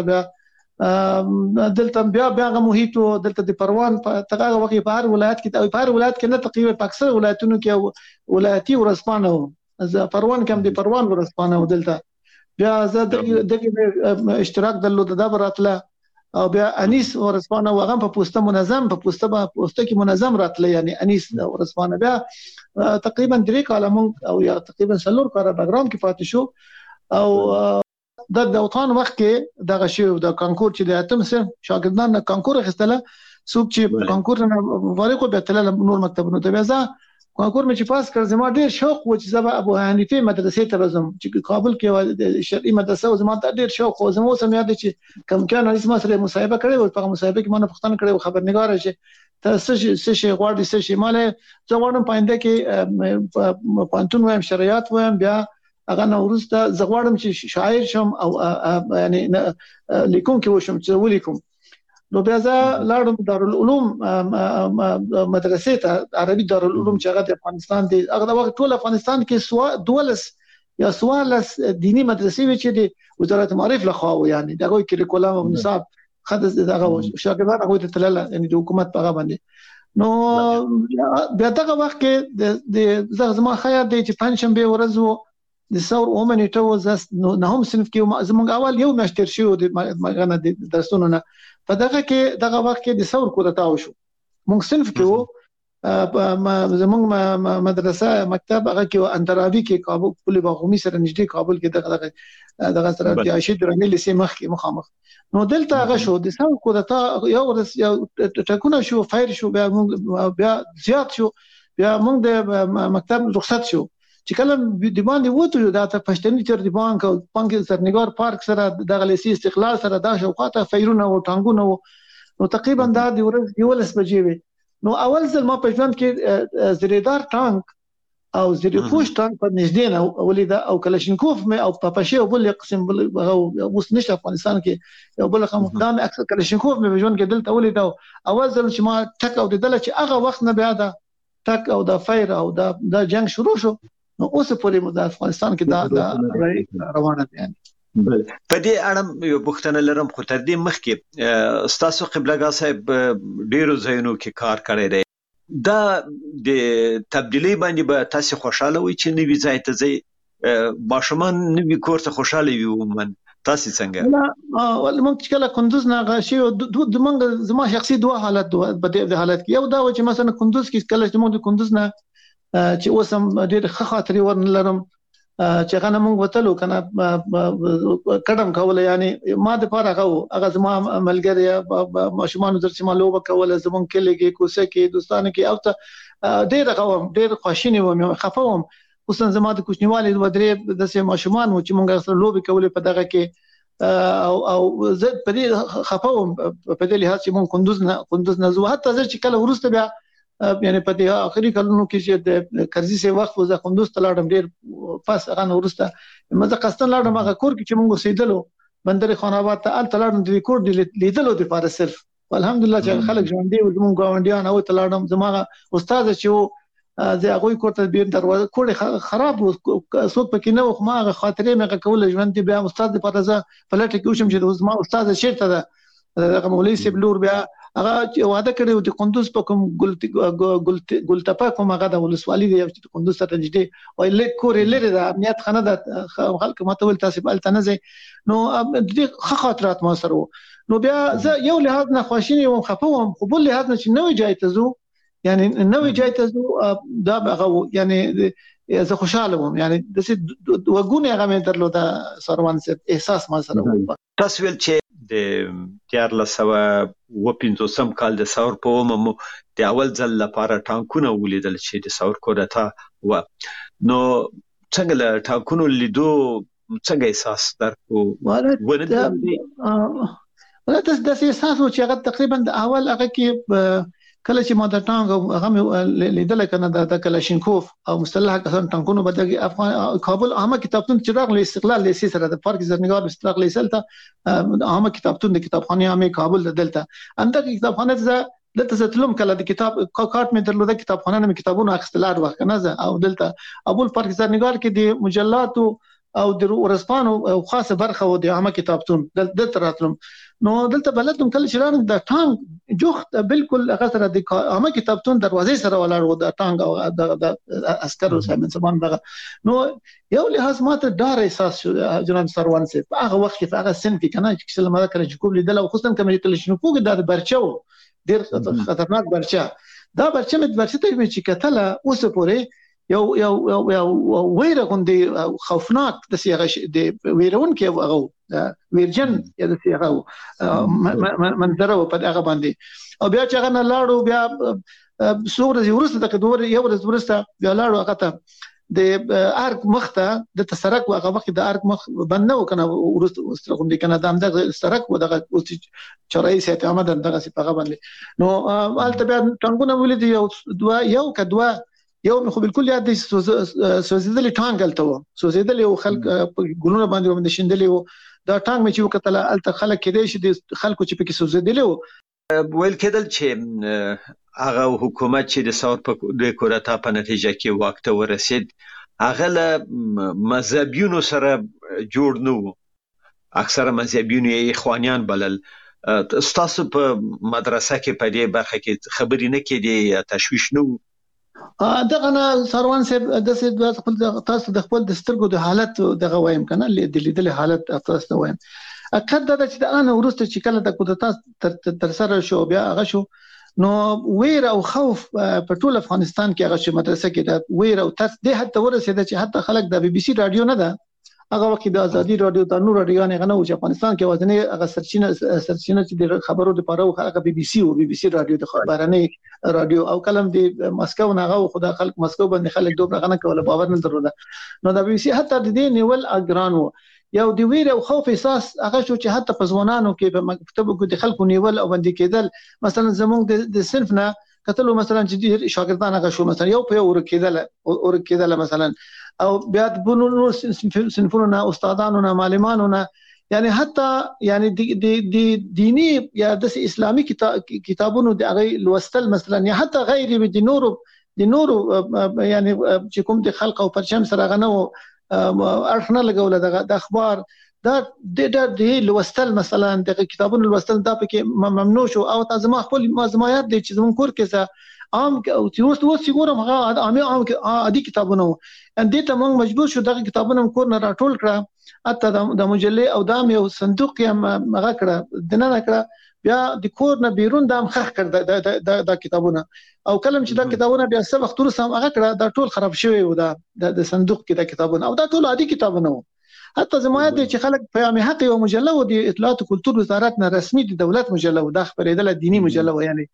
بیا دلته بیا بیا هغه محیط دلته د پروان په تغه وخت په هر ولایت کې او په هر ولایت کې نه تقریبا په اکثر ولایتونو کې ولایتي ورسپانه و پروان کې هم د پروان ورسپانه و دلته بیا زه د اشتراک درلود د براتله او بیا انیس ورسپانه و هغه په پوسټه منظم په پوسټه په پوسټه کې منظم راتله یعنی انیس ورسپانه بیا تقریبا درې کاله مونږ او یا تقریبا څلور کاله بګرام کې پاتې شو او د دوطان وخت کې دغه شی د کانکور چې د اتم سره شاګردان کانکور اخیستله څوک چې کانکور نه فارغ به تل نور مکتبونو ته وځه کانکور مې چې پاس کړ زما ډیر شوق و چې زما ابو حنیفه مدرسې ته وزم چې کابل کې شرعي مدرسه و زما ته ډیر شوق و زما سم یاد چې کم کان اسمه سره مصاحبه کړې و په مصاحبه کې ما نه پښتنه کړې و خبرنګار شي ته څه څه شي غواړي څه شي مال زه غواړم پاینده کې پانتون وایم شریعت وایم بیا هغه نوروز ته زه غواړم چې شاعر شم او یعنی لیکون کې وشم چې ولیکم نو بیا زه لاړم دارالعلوم مدرسې ته عربي دارالعلوم چې هغه د افغانستان دی هغه د وخت ټول افغانستان کې سوا دولس یا سوالس دینی مدرسې وی چې د وزارت معارف لخوا یعنی دغه کریکولم او نصاب خد دغه شاګردان هغه ته تلل یعنی د حکومت په هغه باندې نو بیا دغه وخت کې د زما خیال دی چې پنځشنبه ورځ وو د ثور اومنټ وو نه هم صنف کې زمونږ اول یو مشتر شو د مغنه د درسونو نه په دغه کې دغه وخت کې د ثور کو دتاو شو مونږ صنف کې وو زمونږ مدرسه مکتب هغه کې اندرابي کې کابل پولی باغومي سره نږدې کابل کې دغه دغه سره د عاشد رنګ لسی مخ کې مخامخ نو دلته هغه شو د ثور کو دتا یو ورس یو ټکونه شو فایر شو بیا مونږ بیا زیات شو بیا مونږ د مکتب رخصت شو چې کله د باندې وته دا ته پښتني تر دی بانک او بانک سرنګار پارک سره د غلیسي استقلال سره دا شوقاته فیرونه او ټانګونه نو تقریبا دا د ورځ یولس بجې وي. نو اول ځل ما په ژوند کې زریدار ټانک او زری پوش ټانک په نږدې نه ولیدا او کلاشینکوف مې او پاپاشه او بل قسم بل اوس نشه افغانستان کې یو بل کوم دام اکثر کلاشینکوف مې په ژوند کې دلته ولیدا. اول ځل چې ما ټک او دل چې هغه وخت نه بیا دا ټک او دا فایر او دا د جنگ شروع شو. نو اوس پورې مو د افغانستان کې دا روانه دي.
په دې اړه یو پوښتنه لرم، خو تر دې مخکې ستاسو قبلهګاه صاحب ډیرو ځایونو کې کار کړی دی. دا د تبدیلی باندې به تاسو خوشاله وي چې نوی ځای ته ځي، ماشومان نوی کور ته خوشاله وي؟ ومن تاسو څنګه؟
نه ول موږ چې کله کندوز نه غشي د موږ زما شخصي دوه حالت په دې حالت کې. یو دا و چې مثلا کندوز کې کله چې موږ د کندوز نه چې اوسم ډېر ښه خاطرې ورنلرم چې غنه موږ وتلو کنه قدم کوله، یعنی ما د پاره غو هغه زما ملګری ماشومان در چې ما لوبه کوله زمون کلیږي کوسه کې دوستانه کې او ته ډېر غوم ډېر خوشینه وم خفوم. اوس زما د کوچنیوالي د ودرې د سه ماشومان و چې موږ سره لوبه کوله په دغه کې او او زه په دې خفوم په دې لحاظ چې موږ کندوز نه کندوز نه زو حتی چې کله ورسته بیا یعنی په دې اخري کلونو کې چې د کرزي سه وخت وزه کندوز ته لاړم ډېر پاس هغه ورسته مزه قستن لاړم هغه کور کې چې موږ سیدلو بندر خان آباد ته ال تلاړم د ریکورډ لیدلو د لپاره صرف الحمدلله چې خلک ژوند دی زموږ ګاونډیان او تلاړم زموږ استاد چې زه هغه کوټه بیر دروازه کوړه خراب څوک پکې نه خو ما هغه خاطرې مې کول ژوند دی بیا استاد د لپاره زه پلټ کې وشم چې زما استاد شیرته ده هغه مولوی سیب لور بیا هغه وعده کړی د کندوز په کوم ګل ګلټپا کوم هغه د ولسوالۍ دی چې کندوز ته نږدې او لیک کورې لري د امنیت خانه د خلک ماته ول تاسو بل تنه زی نو د ښه خاطرات ما سره. نو بیا زه یو لحاظ نه خوشینه وم خفوم، خو بل لحاظ نه چې نوې جای ته زو یعنی نوې جای ته زو دا هغه یعنی زه خوشاله وم، یعنی د وګونه هغه مې درلوده سروان سره احساس ما سره و.
تاسو ول چې د تیارله سوا و پنځوسم کال د ثور په ومو د اول ځل لپاره ټانکونه ولیدل چې د ثور کودتا و. نو څنګه له ټانکونو لیدو څنګه احساس درکو؟
ولې ولا تاسو د احساس چې هغه تقریبا د اول هغه کې کله چې ما د ټانک هغه لیدل کنه د کلاشینکوف او مسلح کسان ټانکونو بدګي افغان کابل عامه کتابتون چې راغلی استقلال لیسي سره د پارک زرنګار استقلال لیسلته عامه کتابتون د کتابخانه عامه کابل دلته انده کتابخانه ز دلته ستلم کله د کتاب کارت مې درلوده کتابخانه مې کتابونه اخستلار وخت کنه ز او دلته ابول پارک زرنګار کې د مجلات او د ورسپانو خاصه برخه و د عامه کتابتون دلته راتلم. نو دلته بلدم کله چې راغلم د ټانک جوخت بالکل هغه سره د عامه کتابتون دروازې سره ولاړ و د ټانک او د عسکرو سره سامان دغه. نو یو لحاظ ماته ډار احساس شو جناب سروان سي په هغه وخت کې هغه سن کې کنه چې څلمه کله چې کوم لیدل او خصوصا کوم تلشنو کوګ د برچو ډیر خطرناک برچا دا برچا مې برچا ته چې کتله اوس پورې یو یو یو ویره غوندي خوفناک د سیغه د ویرون کې هغه ویرجن یا د سیغه منظر په هغه باندې او بیا چې هغه نه لاړو بیا سوره ورسته د دوه یو ورځ ورسته بیا لاړو هغه ته د ارګ مخته د تسرک هغه وخت د ارګ مخ بند نه وکنه ورسته واسترغم دي کنه د د تسرک و دغه چرای سیته آمد دغه سی په هغه باندې نو البته بیا څنګه ولید یو دوه یو کدوه یو خو بالکل یاد دي سوزیدل ټانګ الته سوزیدل یو خلک ګلونه باندې باندې شندلې وو دا ټانګ مې چې وکتل الته خلک کې دي چې خلکو چې پکې سوزیدل وو
ویل کېدل چې هغه حکومت چې د ثور په د کورتا په نتیجه کې وخت ورسید هغه له مذهبيونو سره جوړ نه وو، اکثره مذهبيونو یې اخوانیان بلل. تاسو په مدرسه کې په دې برخه کې خبرې نه کېدې تشویش نه وو؟
دغه نه سروان صاحب د خپل تاسو د خپل د سترګو د حالت دغه وایم کنه د لیدل حالت تاسو وایم اکد د چې د ان ورسته چې کله د کودتا تر سره شو بیا هغه شو نو ویر او خوف په ټول افغانستان کې هغه چې مدرسه کې د ویر او تاسو د حتی ورسېد چې حتی خلک د بي بي سي رادیو نه ده هغه وخت د ازادي رادیو د نور رادیو نه غنو چې افغانستان کې وزنه هغه سرچینه سرچینه چې د خبرو لپاره هغه بي بي سي او بي بي سي رادیو د خبرانه رادیو او کلم د مسکو نه هغه خدای خلک مسکو باندې خلک دوه غنه کوله باور نه درلوده نو د بي بي سي حتی د دې نیول اګرانو یو د ویر او خوف احساس هغه شو چې حتی په ځوانانو کې په مکتبو کې د خلکو نیول او بندي کېدل. مثلا زموږ د صنف نه کتلو مثلا چې شاګردان هغه شو مثلا یو په یو ورکېدل ورکېدل مثلا او بیا د بونو صنفونو نه استادانو نه معلمانو نه یعنی حتی یعنی د دینی یا د اسلامي کتابونو د هغه لوستل مثلا یا حتی غیر د نورو د نورو یعنی چې کوم د خلق او پرچم سره غنو ارخنه لګول د اخبار دا د د لوستل مثلا د کتابونو لوستل دا پکې ممنوع شو او تاسو ما خپل مازمایات دي چې زمون کور کې عام او اوس اوس څنګه هغه عامه عام عادي کتابونه ان دې ته موږ مجبور شو دغه کتابونه کور نه راټول کړه اته د مجلې او د یو صندوق یې هغه کړه دنه کړه بیا د کور نه بیرون د مخخ کړ د د کتابونه او کلم چې د کتابونه بیا څه وخت ورسم هغه کړه دا ټول خراب شوی و دا د صندوق کې د کتابونه او دا ټول عادي کتابونه و. حتی زموږ د چې خلک پیغام حق او مجله و د اطلاعات او کلتور وزارت نه رسمي د دولت مجله و د خبرېدل دینی مجله و یعنی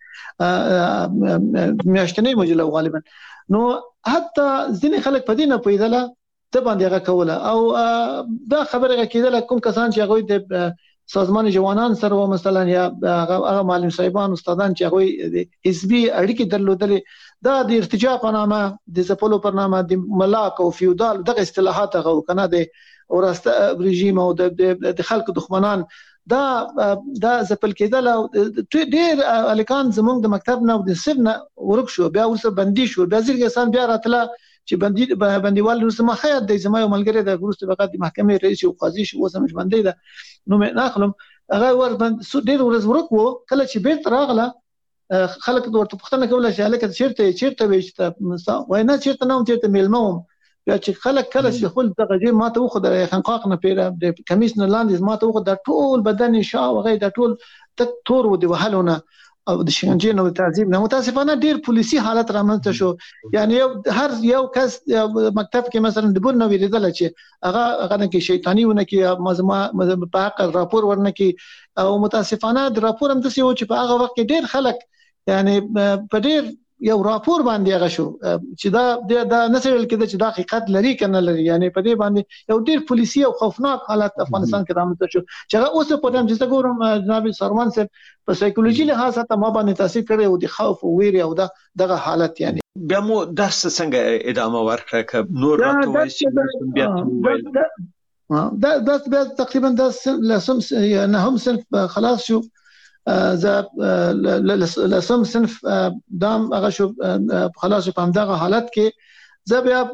میاشتنی مجله غالبا نو حتی ځینې خلک په دینه پیدله ته باندې هغه کوله او دا خبره کېدله کوم کسان چې هغه د سازمان جوانان سره مثلا یا هغه معلم صاحبان استادان چې هغه د حزبي اړیکې درلودلې دا د ارتجاع په نامه د زپلو په نامه د ملاک او فیودال دغه اصطلاحات هغه کنه د ورسته رژیم او د خلکو دښمنان دا دا زپل کېدل او ډېر الکان زموږ د مکتب نه او د سب نه ورک شو بیا ورسره بندي شو بیا ځکه سان بیا راتله چې بندي بنديوال ورسره مخیات د زما یو ملګری د ګروست بقات د محکمې رئیس او قاضي شو وسه مش بندي ده نو مې ناخلم هغه ور بند ډېر ورځ ورک وو کله چې بیرته راغله خلک ورته پوښتنه کوله چې الکه چیرته چیرته وېشته وای نه چیرته نوم چیرته میلموم بیا چې خلک کله چې خپل دغه جې ماته وخو د خنقاق نه پیره د کمیس نه لاندې ماته وخو د ټول بدن شا وغه د ټول تک تور و دی وهلونه او د شنجې نو تعذيب نه متاسفانه ډیر پولیسي حالت رامنځته شو یعنی هر یو کس مکتب کې مثلا د بور نو ویریدل چې هغه هغه کې شیطانی ونه کې مزما په حق راپور ورنه کې او متاسفانه د راپور هم د سیو چې په هغه وخت کې ډیر خلک یعنی په ډیر یو راپور باندې هغه شو چې دا د نسل کې د حقیقت لري کنه لري یعنی په دې باندې یو ډیر پولیسي او خوفناک حالت افغانستان کې رامنځته شو چې هغه اوس په دې چې ګورم جناب سروان صاحب په سایکولوژي له خاصه ته ما باندې تاثیر کړی او د خوف او ویره او دغه حالت یعنی
بیا مو درس څنګه ادامه ورکړه ک نور راته بیا
دا دا بیا تقریبا د لسم نه هم صرف خلاص شو ز لسم صنف دام هغه شو خلاص په همدغه حالت کې ز بیا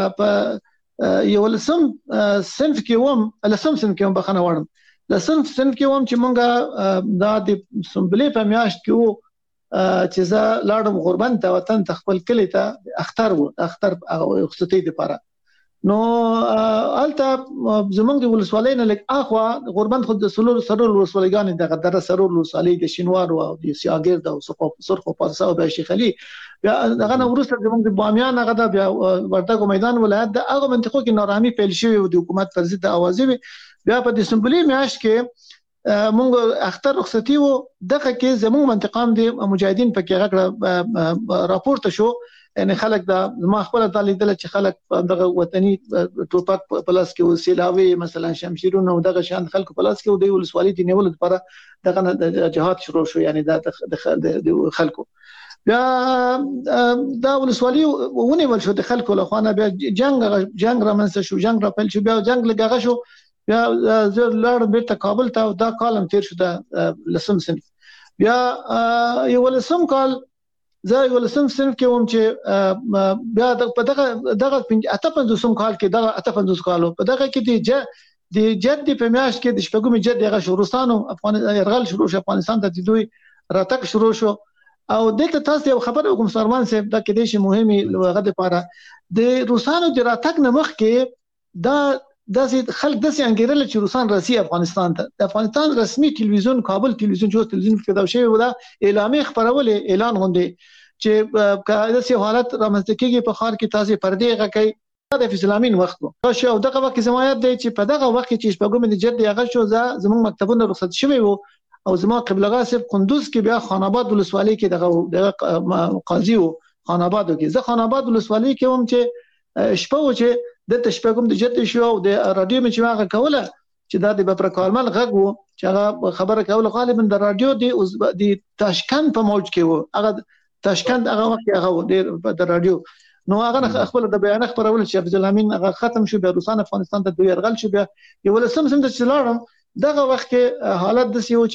په یو لسم صنف کې وم لسم صنف کې وم بخنه وړم لسم صنف کې وم چې مونږه دا د سمبلې په میاشت کې وو چې ز لاړم غربن ته وطن تخپل کلی ته اختر وو اختر رخصتي لپاره نو الته زمونږ د ولسوالۍ نه لک اخوا غربند خود د سلور سرور ولسوالۍ د غدره سرور ولسوالۍ د شینوار او د سیاګرد او سرخ سرخ پارسا او د شیخ علي بیا دغه نو ورسره زمونږ د بامیان هغه د بیا ورتګو میدان ولایت د هغه منطقو کې نارامي پیل شوی او د حکومت پر ضد اوازې بیا په دسمبلې میاشت کې مونږ اختر رخصتي وو دغه کې زموږ منطقام د مجاهدین په کې غږ راپورته شو یعنی خلک دا ما خپل د لیدل چې خلک دغه وطني ټوپک پلاس کې وسیلاوي مثلا شمشیرونه او دغه شان خلکو پلاس کې د ولسوالۍ دی نیول لپاره دغه جهاد شروع شو یعنی د خلکو بیا دا ولسوالۍ ونیول شو د خلکو له خوانه بیا جنگ جنگ را منځ شو جنگ را پیل شو بیا جنگ لګغه شو بیا زه لاړم بیرته کابل ته دا کالم تیر شو د لسم صنف بیا یو لسم کال زه یو لسم صنف کې وم چې بیا په دغه دغه اته پنځوسم کال کې دغه اته پنځوس کالو په دغه کې د د جد په میاشت کې د شپږم جد دغه شروستانو افغان يرغل شروع شو افغانستان ته د دوی راتګ شروع شو او دلته تاسو یو خبر وکم سرمان صاحب دا کې د شي مهمه لغه لپاره د روسانو د راتګ نه مخ کې دا داسې خلک داسې انګیرل چې روسان راسي افغانستان ته د افغانستان رسمي ټلویزیون کابل ټلویزیون جو ټلویزیون کې دا شی ودا اعلانې خبرولې اعلان غونډې چې کله چې حالت رامنځته کېږي په خار کې تاسو پردې غکې د اسلامین وخت وو شو دغه وخت زمایت دی چې په دغه وخت کې شپږم د جد هغه شو زموږ مکتبونه رخصت شوی وو او زما قبلغه صاحب قندوز کې بیا خان آباد ولسوالۍ کې دغه قاضي وو خان آباد کې زه خان آباد ولسوالۍ کې وم چې شپه و چې د تشپګم د جته شو او د رادیو مې چې هغه کوله چې دا د بپرکارمل غږ وو چې هغه خبره کوله غالبا د رادیو د د تاشکند په موج کې وو هغه تاشکند هغه وخت هغه د رادیو نو هغه خپل د بیان خبرول چې عبد الامین هغه ختم شو بیا روسان افغانستان ته دوی يرغل شو بیا یو لسم سم د چلاړم دغه وخت کې حالت د سیو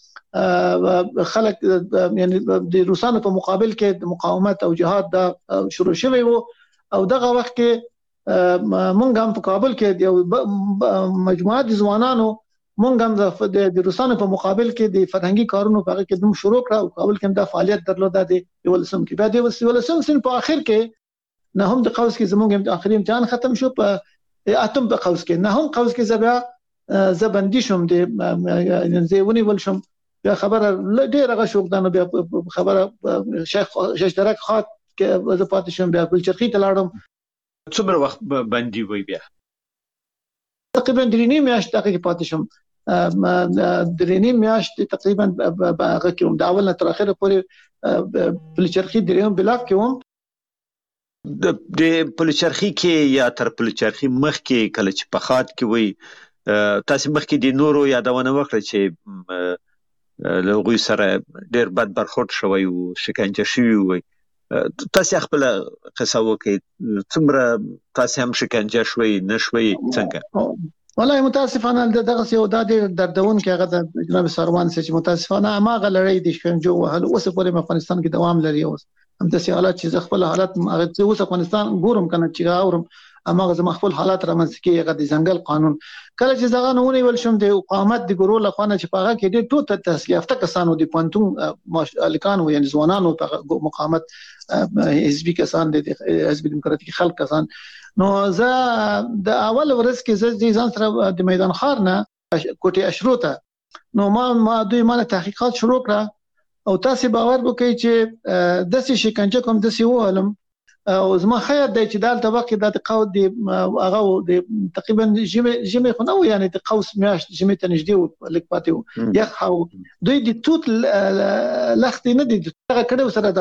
چې خلک یعنی د روسانو په مقابل کې د مقاومت او جهاد دا شروع شوی وو او دغه وخت کې مونږ هم په کابل کې یو مجموعه د ځوانانو مونږ هم د روسانو په مقابل کې د فرهنګي کارونو په هغه کې دوم شروع کړ او کابل کې هم د فعالیت درلوده د یو لسم کې بعد یو لسم سن په اخر کې نه هم د قوس کې زموږ د اخري امتحان ختم شو په اتم په قوس کې نه هم قوس کې زبیا زبندي شوم د زیونی ول شوم بیا خبره ډیره غشوګدانه بیا خبره شیخ شیخ درک خاط کې زه پاتې شوم بیا بل چرخي ته لاړم
څومره وخت باندې وي بیا
تقریبا درې نیمه میاشت دغه کې پاتې شوم درې نیمه میاشت تقریبا هغه کې د اول تر اخره پورې بل چرخي درېم بلاک کې وم
د د پلچرخي کې یا تر پلچرخي مخ کې کله چې په خاط کې وي تاسو مخ کې د نورو یادونه وکړه چې لغوی سره ډېر بد برخورد شوی او شکنجه شوی وي تاسو خپل قصه وکړئ څومره تاسو هم شکنجه شوی نشوي څنګه
والله متاسفانه دغه یو د دردون کې هغه د جناب سروان چې متاسفانه ما غلړی د شکنجو وهل اوس پورې افغانستان کې دوام لري اوس هم د حالات چې خپل حالات هغه اوس افغانستان ګورم کنه چې اورم اما غزه مخفل حالات رامنځ کې هغه د ځنګل قانون کله چې زغه نونی ول شم د حکومت د ګورو لخوانه چې پاغه کې د ټوت تحصیل یافته کسانو د پانتون الکانو یعنی ځوانانو په مقاومت حزبي کسان د حزب دیموکراتیک خلک کسان نو زه د اول ورځ کې زه ځان سره د میدان خار نه کوټي اشروته نو ما ما دوی مال تحقیقات شروع کړه او تاسو باور وکړئ چې د سې شکنجه کوم د سې وولم او زما خیر دی چې دالته وخت د قود دی هغه د تقریبا جمع جمع خو نو یعنی د قوس میاشت جمع ته نږدې لیک پاتې یو خو دوی د توت لخت نه دي هغه کړه سره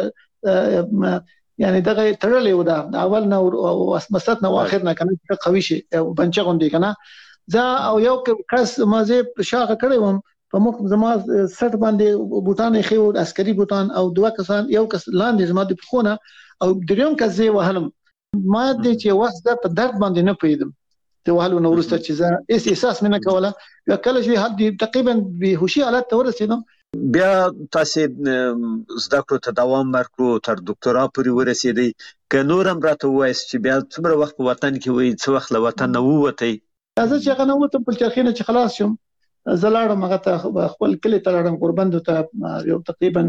د یعنی دغه تړلې و دا اول نو او مسات نو اخر نه کنه قوي شي بنچ غوندي کنه دا او یو کس مازه شاغه کړی وم په مخ زما سټ باندې بوتان خو عسکري بوتان او دوه کسان یو کس لاندې زما د پخونه او دریم کس زه وهلم ما د چې واسطه په درد باندې نه پیدم ته وهلو نو ورسته چې زه اس احساس مې نه کوله کله چې حد تقریبا به هوشي حالت ته ورسېدم
بیا تاسو زده کړو ته دوام ورکړو تر ډاکټرا پورې ورسېدی که نورم راته وایي چې بیا څومره وخت په وطن کې وي څو وخت له وطن نه ووتی
زه چې هغه نه وته په چرخینه چې خلاص شم زلاړم هغه ته خپل کلی ته لاړم قرباندو ته یو تقریبا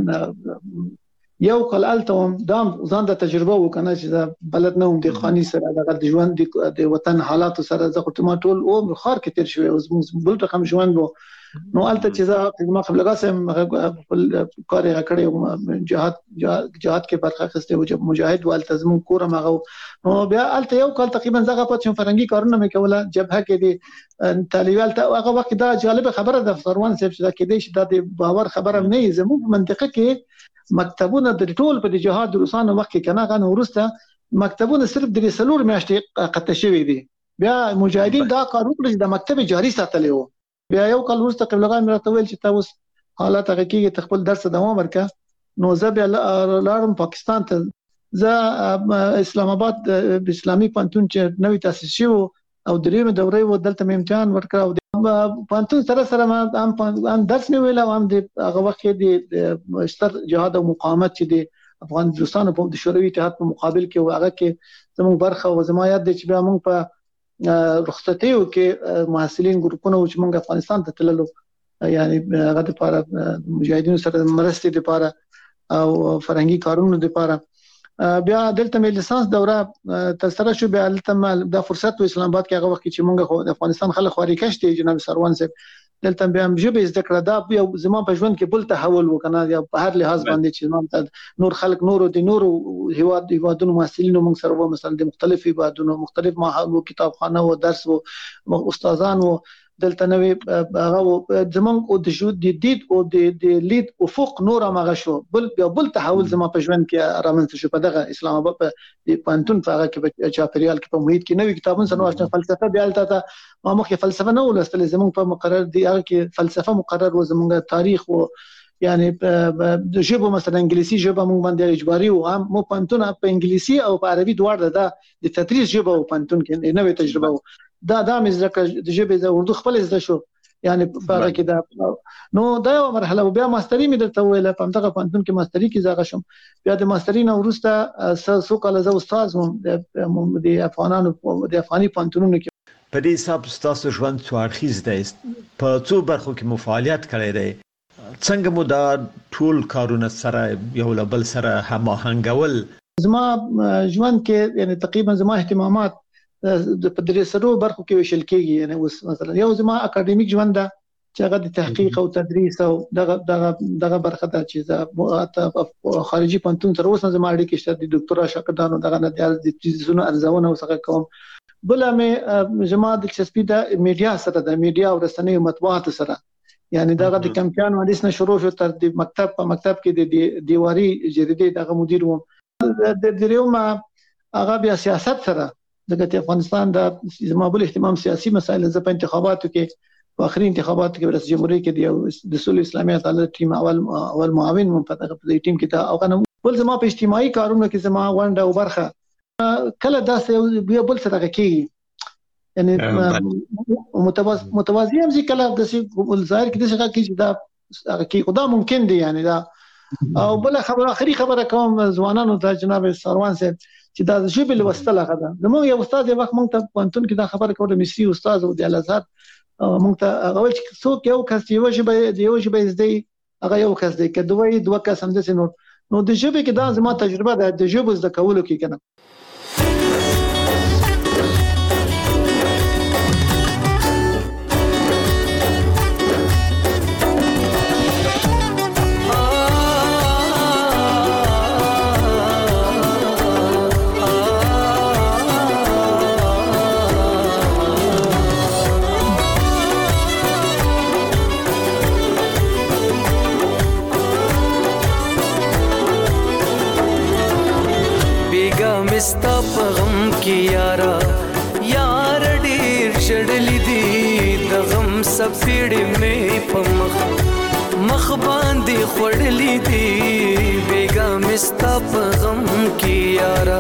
یو کال التم دام ځان د تجربه وکنه چې بلد نه هم د خاني سره د ژوند د وطن حالات سره زه خو ټول او خار کې تیر شوی او بل رقم ژوند وو نو الته چې زه ما قبل لګاسم خپل کار یې کړی جهاد جهاد کې برخه اخیسته او مجاهد والتزم کورم هغه نو بیا الته یو کال تقریبا زغه پات فرنګي کارونه مې کوله جبهه کې دي طالبال ته هغه وخت دا جالب خبره د فروان صاحب چې دا کې دي چې د باور خبره نه زموږ منطقه کې مکتبونه د ټول په جهاد روسانو وخت کې کنه غن ورسته مکتبونه صرف د سلور میاشتې قطع شوی دي بیا مجاهدین دا کار وکړي چې د مکتب جاری ساتلی وو بیا یو کال ورسته قبل لغا مې راته ویل چې تاسو حالات هغه کې خپل درس دوام ورکړه نو زه بیا لاړم پاکستان ته زه اسلام آباد اسلامي پانتون چې نوې تاسیس شو او درېمه دوره و دلته مې امتحان ورکړ او پانتون سره سره ما هم درس مې ویل او هم د هغه وخت کې د ستر جهاد او مقاومت چې د افغانستان په د شوروي اتحاد په مقابل کې هغه کې زموږ برخه او زما یاد دی چې بیا موږ په رخصتیو کې محصلین ګروپونه چې موږ افغانستان ته تللو یعنی هغه لپاره مجاهدینو سره مرستې لپاره او فرهنګي کارونو لپاره بیا دلته مې لیسانس دوره تر سره شو بیا دلته د فرصت په اسلام آباد کې هغه وخت چې موږ خو د افغانستان خلک خوري کشته جناب سروان صاحب دلته بیا هم جبه زده کړه دا یو زما په ژوند کې بل تحول وکنه یا په هر لحاظ باندې چې نام نور خلک نور د نور هیواد هیوادونو مسلمانانو موږ سره مثلا د مختلف هیوادونو مختلف معهد او کتابخانه او درس او استادان او دلته نوې هغه زمونږ او د شو د دید او د لید افق نور هغه شو بل بل تحول زمو په ژوند کې رامنځته شو په دغه اسلام آباد په پانتون په هغه کې په چاپریال کې په محیط کې نوې کتابونه سره واشنه فلسفه بیا الته ما مخکې فلسفه نه ولستل زمونږ په مقرر دی هغه کې فلسفه مقرر و زمونږ تاریخ او یعنی د ژبه مثلا انګلیسي ژبه موږ باندې اجباري او هم مو پانتون په انګلیسي او په عربي دواړه د د تدریس ژبه او پانتون کې نوې تجربه دا دا مزه د ژبه د اردو خپل زده شو یعنی په هغه کې دا نو دا یو مرحله بیا ماستری مې درته ویل په همدغه پانتون کې ماستری کې زغه شم بیا د ماستری نه ورسته سو کال زه استاد وم د افغانانو د افغاني پانتونونو کې
په دې حساب تاسو ژوند څو اړخیز دی په څو برخو کې مو فعالیت کړی دی څنګه مو دا ټول کارونه سره یو لبل سره هماهنګول
زما ژوند کې یعنی تقریبا زما اهتمامات په درې سرو برخو کې وشل کېږي یعنی اوس مثلا یو زما اکیډمیک ژوند ده چې هغه د تحقیق او تدریس او دغه دغه دغه برخه ده چې خارجي پانتون تر اوسه زما اړیکې شته د ډاکټرا شاګردانو دغه نه د تیزونه ارزونه وسغه کوم بل مې زما د چسپی د میډیا سره د میډیا او رسنۍ او مطبوعات سره یعنی دغه د کمپیان حدیث نه شروع شو تر د مکتب په مکتب کې د دیواري جریدې دغه مدیر وم د دریوم هغه بیا سیاست سره دغه افغانستان د زمابل اهتمام سیاسي مسایل ز په انتخاباتو کې په اخري انتخاباتو کې رئیس جمهوریت کې د سول اسلامي عدالت ټیم اول اول معاون مم په دغه ټیم کې دا او کنه بل زما په اجتماعي کارونو کې زما ونده او برخه کله داسې بیا بل څه دغه کې یعنی متوازی متوازی هم ځکه کله د ظاهر کې د څه کې دا کې خدا ممکن دی یعنی دا او بل خبره اخري خبره کوم ځوانانو ته جناب سروان صاحب چې دا ژبه لوستل غدا زموږ یو استاد یو وخت مونږ ته پانتون کې دا خبره کوله مصری استاد او د الازهر مونږ ته هغه چې څوک یو کس یو ژبه یو ژبه زده هغه یو کس دی که دوی دوه کس هم د نو نو د ژبه کې دا زما تجربه ده د ژبه زده کولو کې کنه
ستا په غم کې یارا یار ډېر شړلې دي د غم سپېړې مې په مخ مخ باندې خړلې دي بیګا مستا په غم کې یارا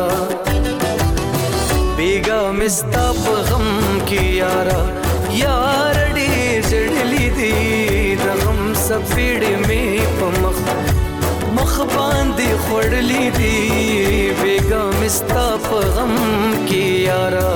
بیګا مستا په غم کې یارا یار ډېر شړلې دي د غم سپېړې مې په مخ مخ باندې خړلې دي بیګا مستا په غم کې یارا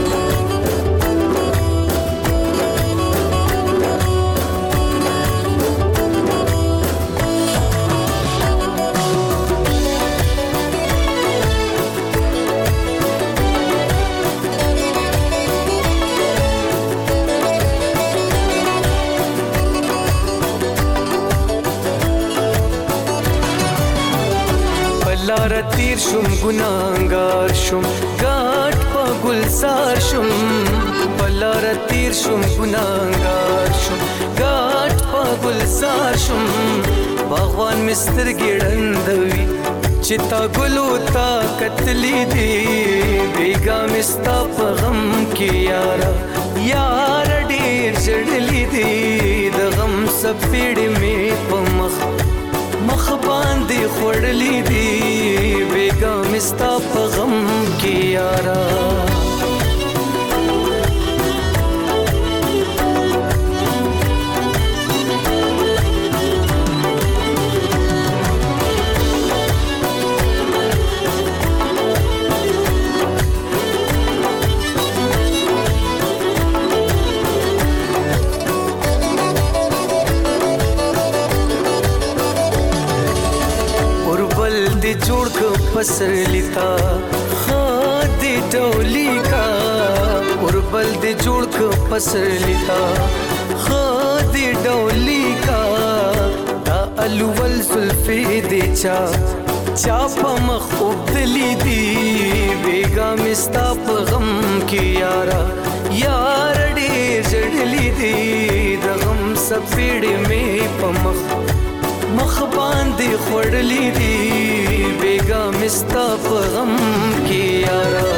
لار تیر شم ګناګار شم ګاټ په ګلزار شم بلار تیر شم ګناګار شم ګاټ په ګلزار شم باغوان مستر ګړندوي چې تا ګلو تا کتلی دی بیګا مستا په غم کې یارا یار ډېر جړلی دی د غم سپېړې مې په مخ مخ باندې خړلې دي بیګا مستا په غم کې یارا جوړ کو پسر لیتا خاد ډولی کا اوربل دې جوړ کو پسر لیتا خاد ډولی کا دا الول سلفی دې چا چا په مخ وبدلی دی بیګا مستا په غم کې یارا یار ډېر جړلی دی سپېړې مې په مخ مخ باندې خړلې دي بیګا مستا په غم کې یارا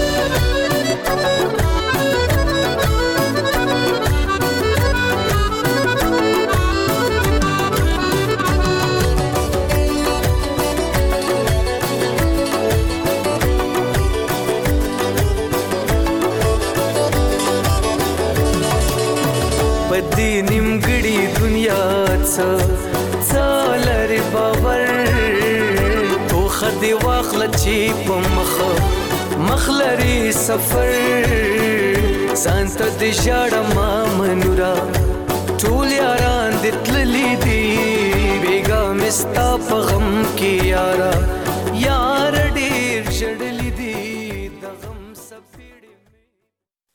پدې نیمګړې دنیا څه څالري باور تو خدي واخل چې په مخ مخلري سفر سانت د ژړ ما منورا ټول یاران د تللې دي بیګا مستا په غم کې یارا یا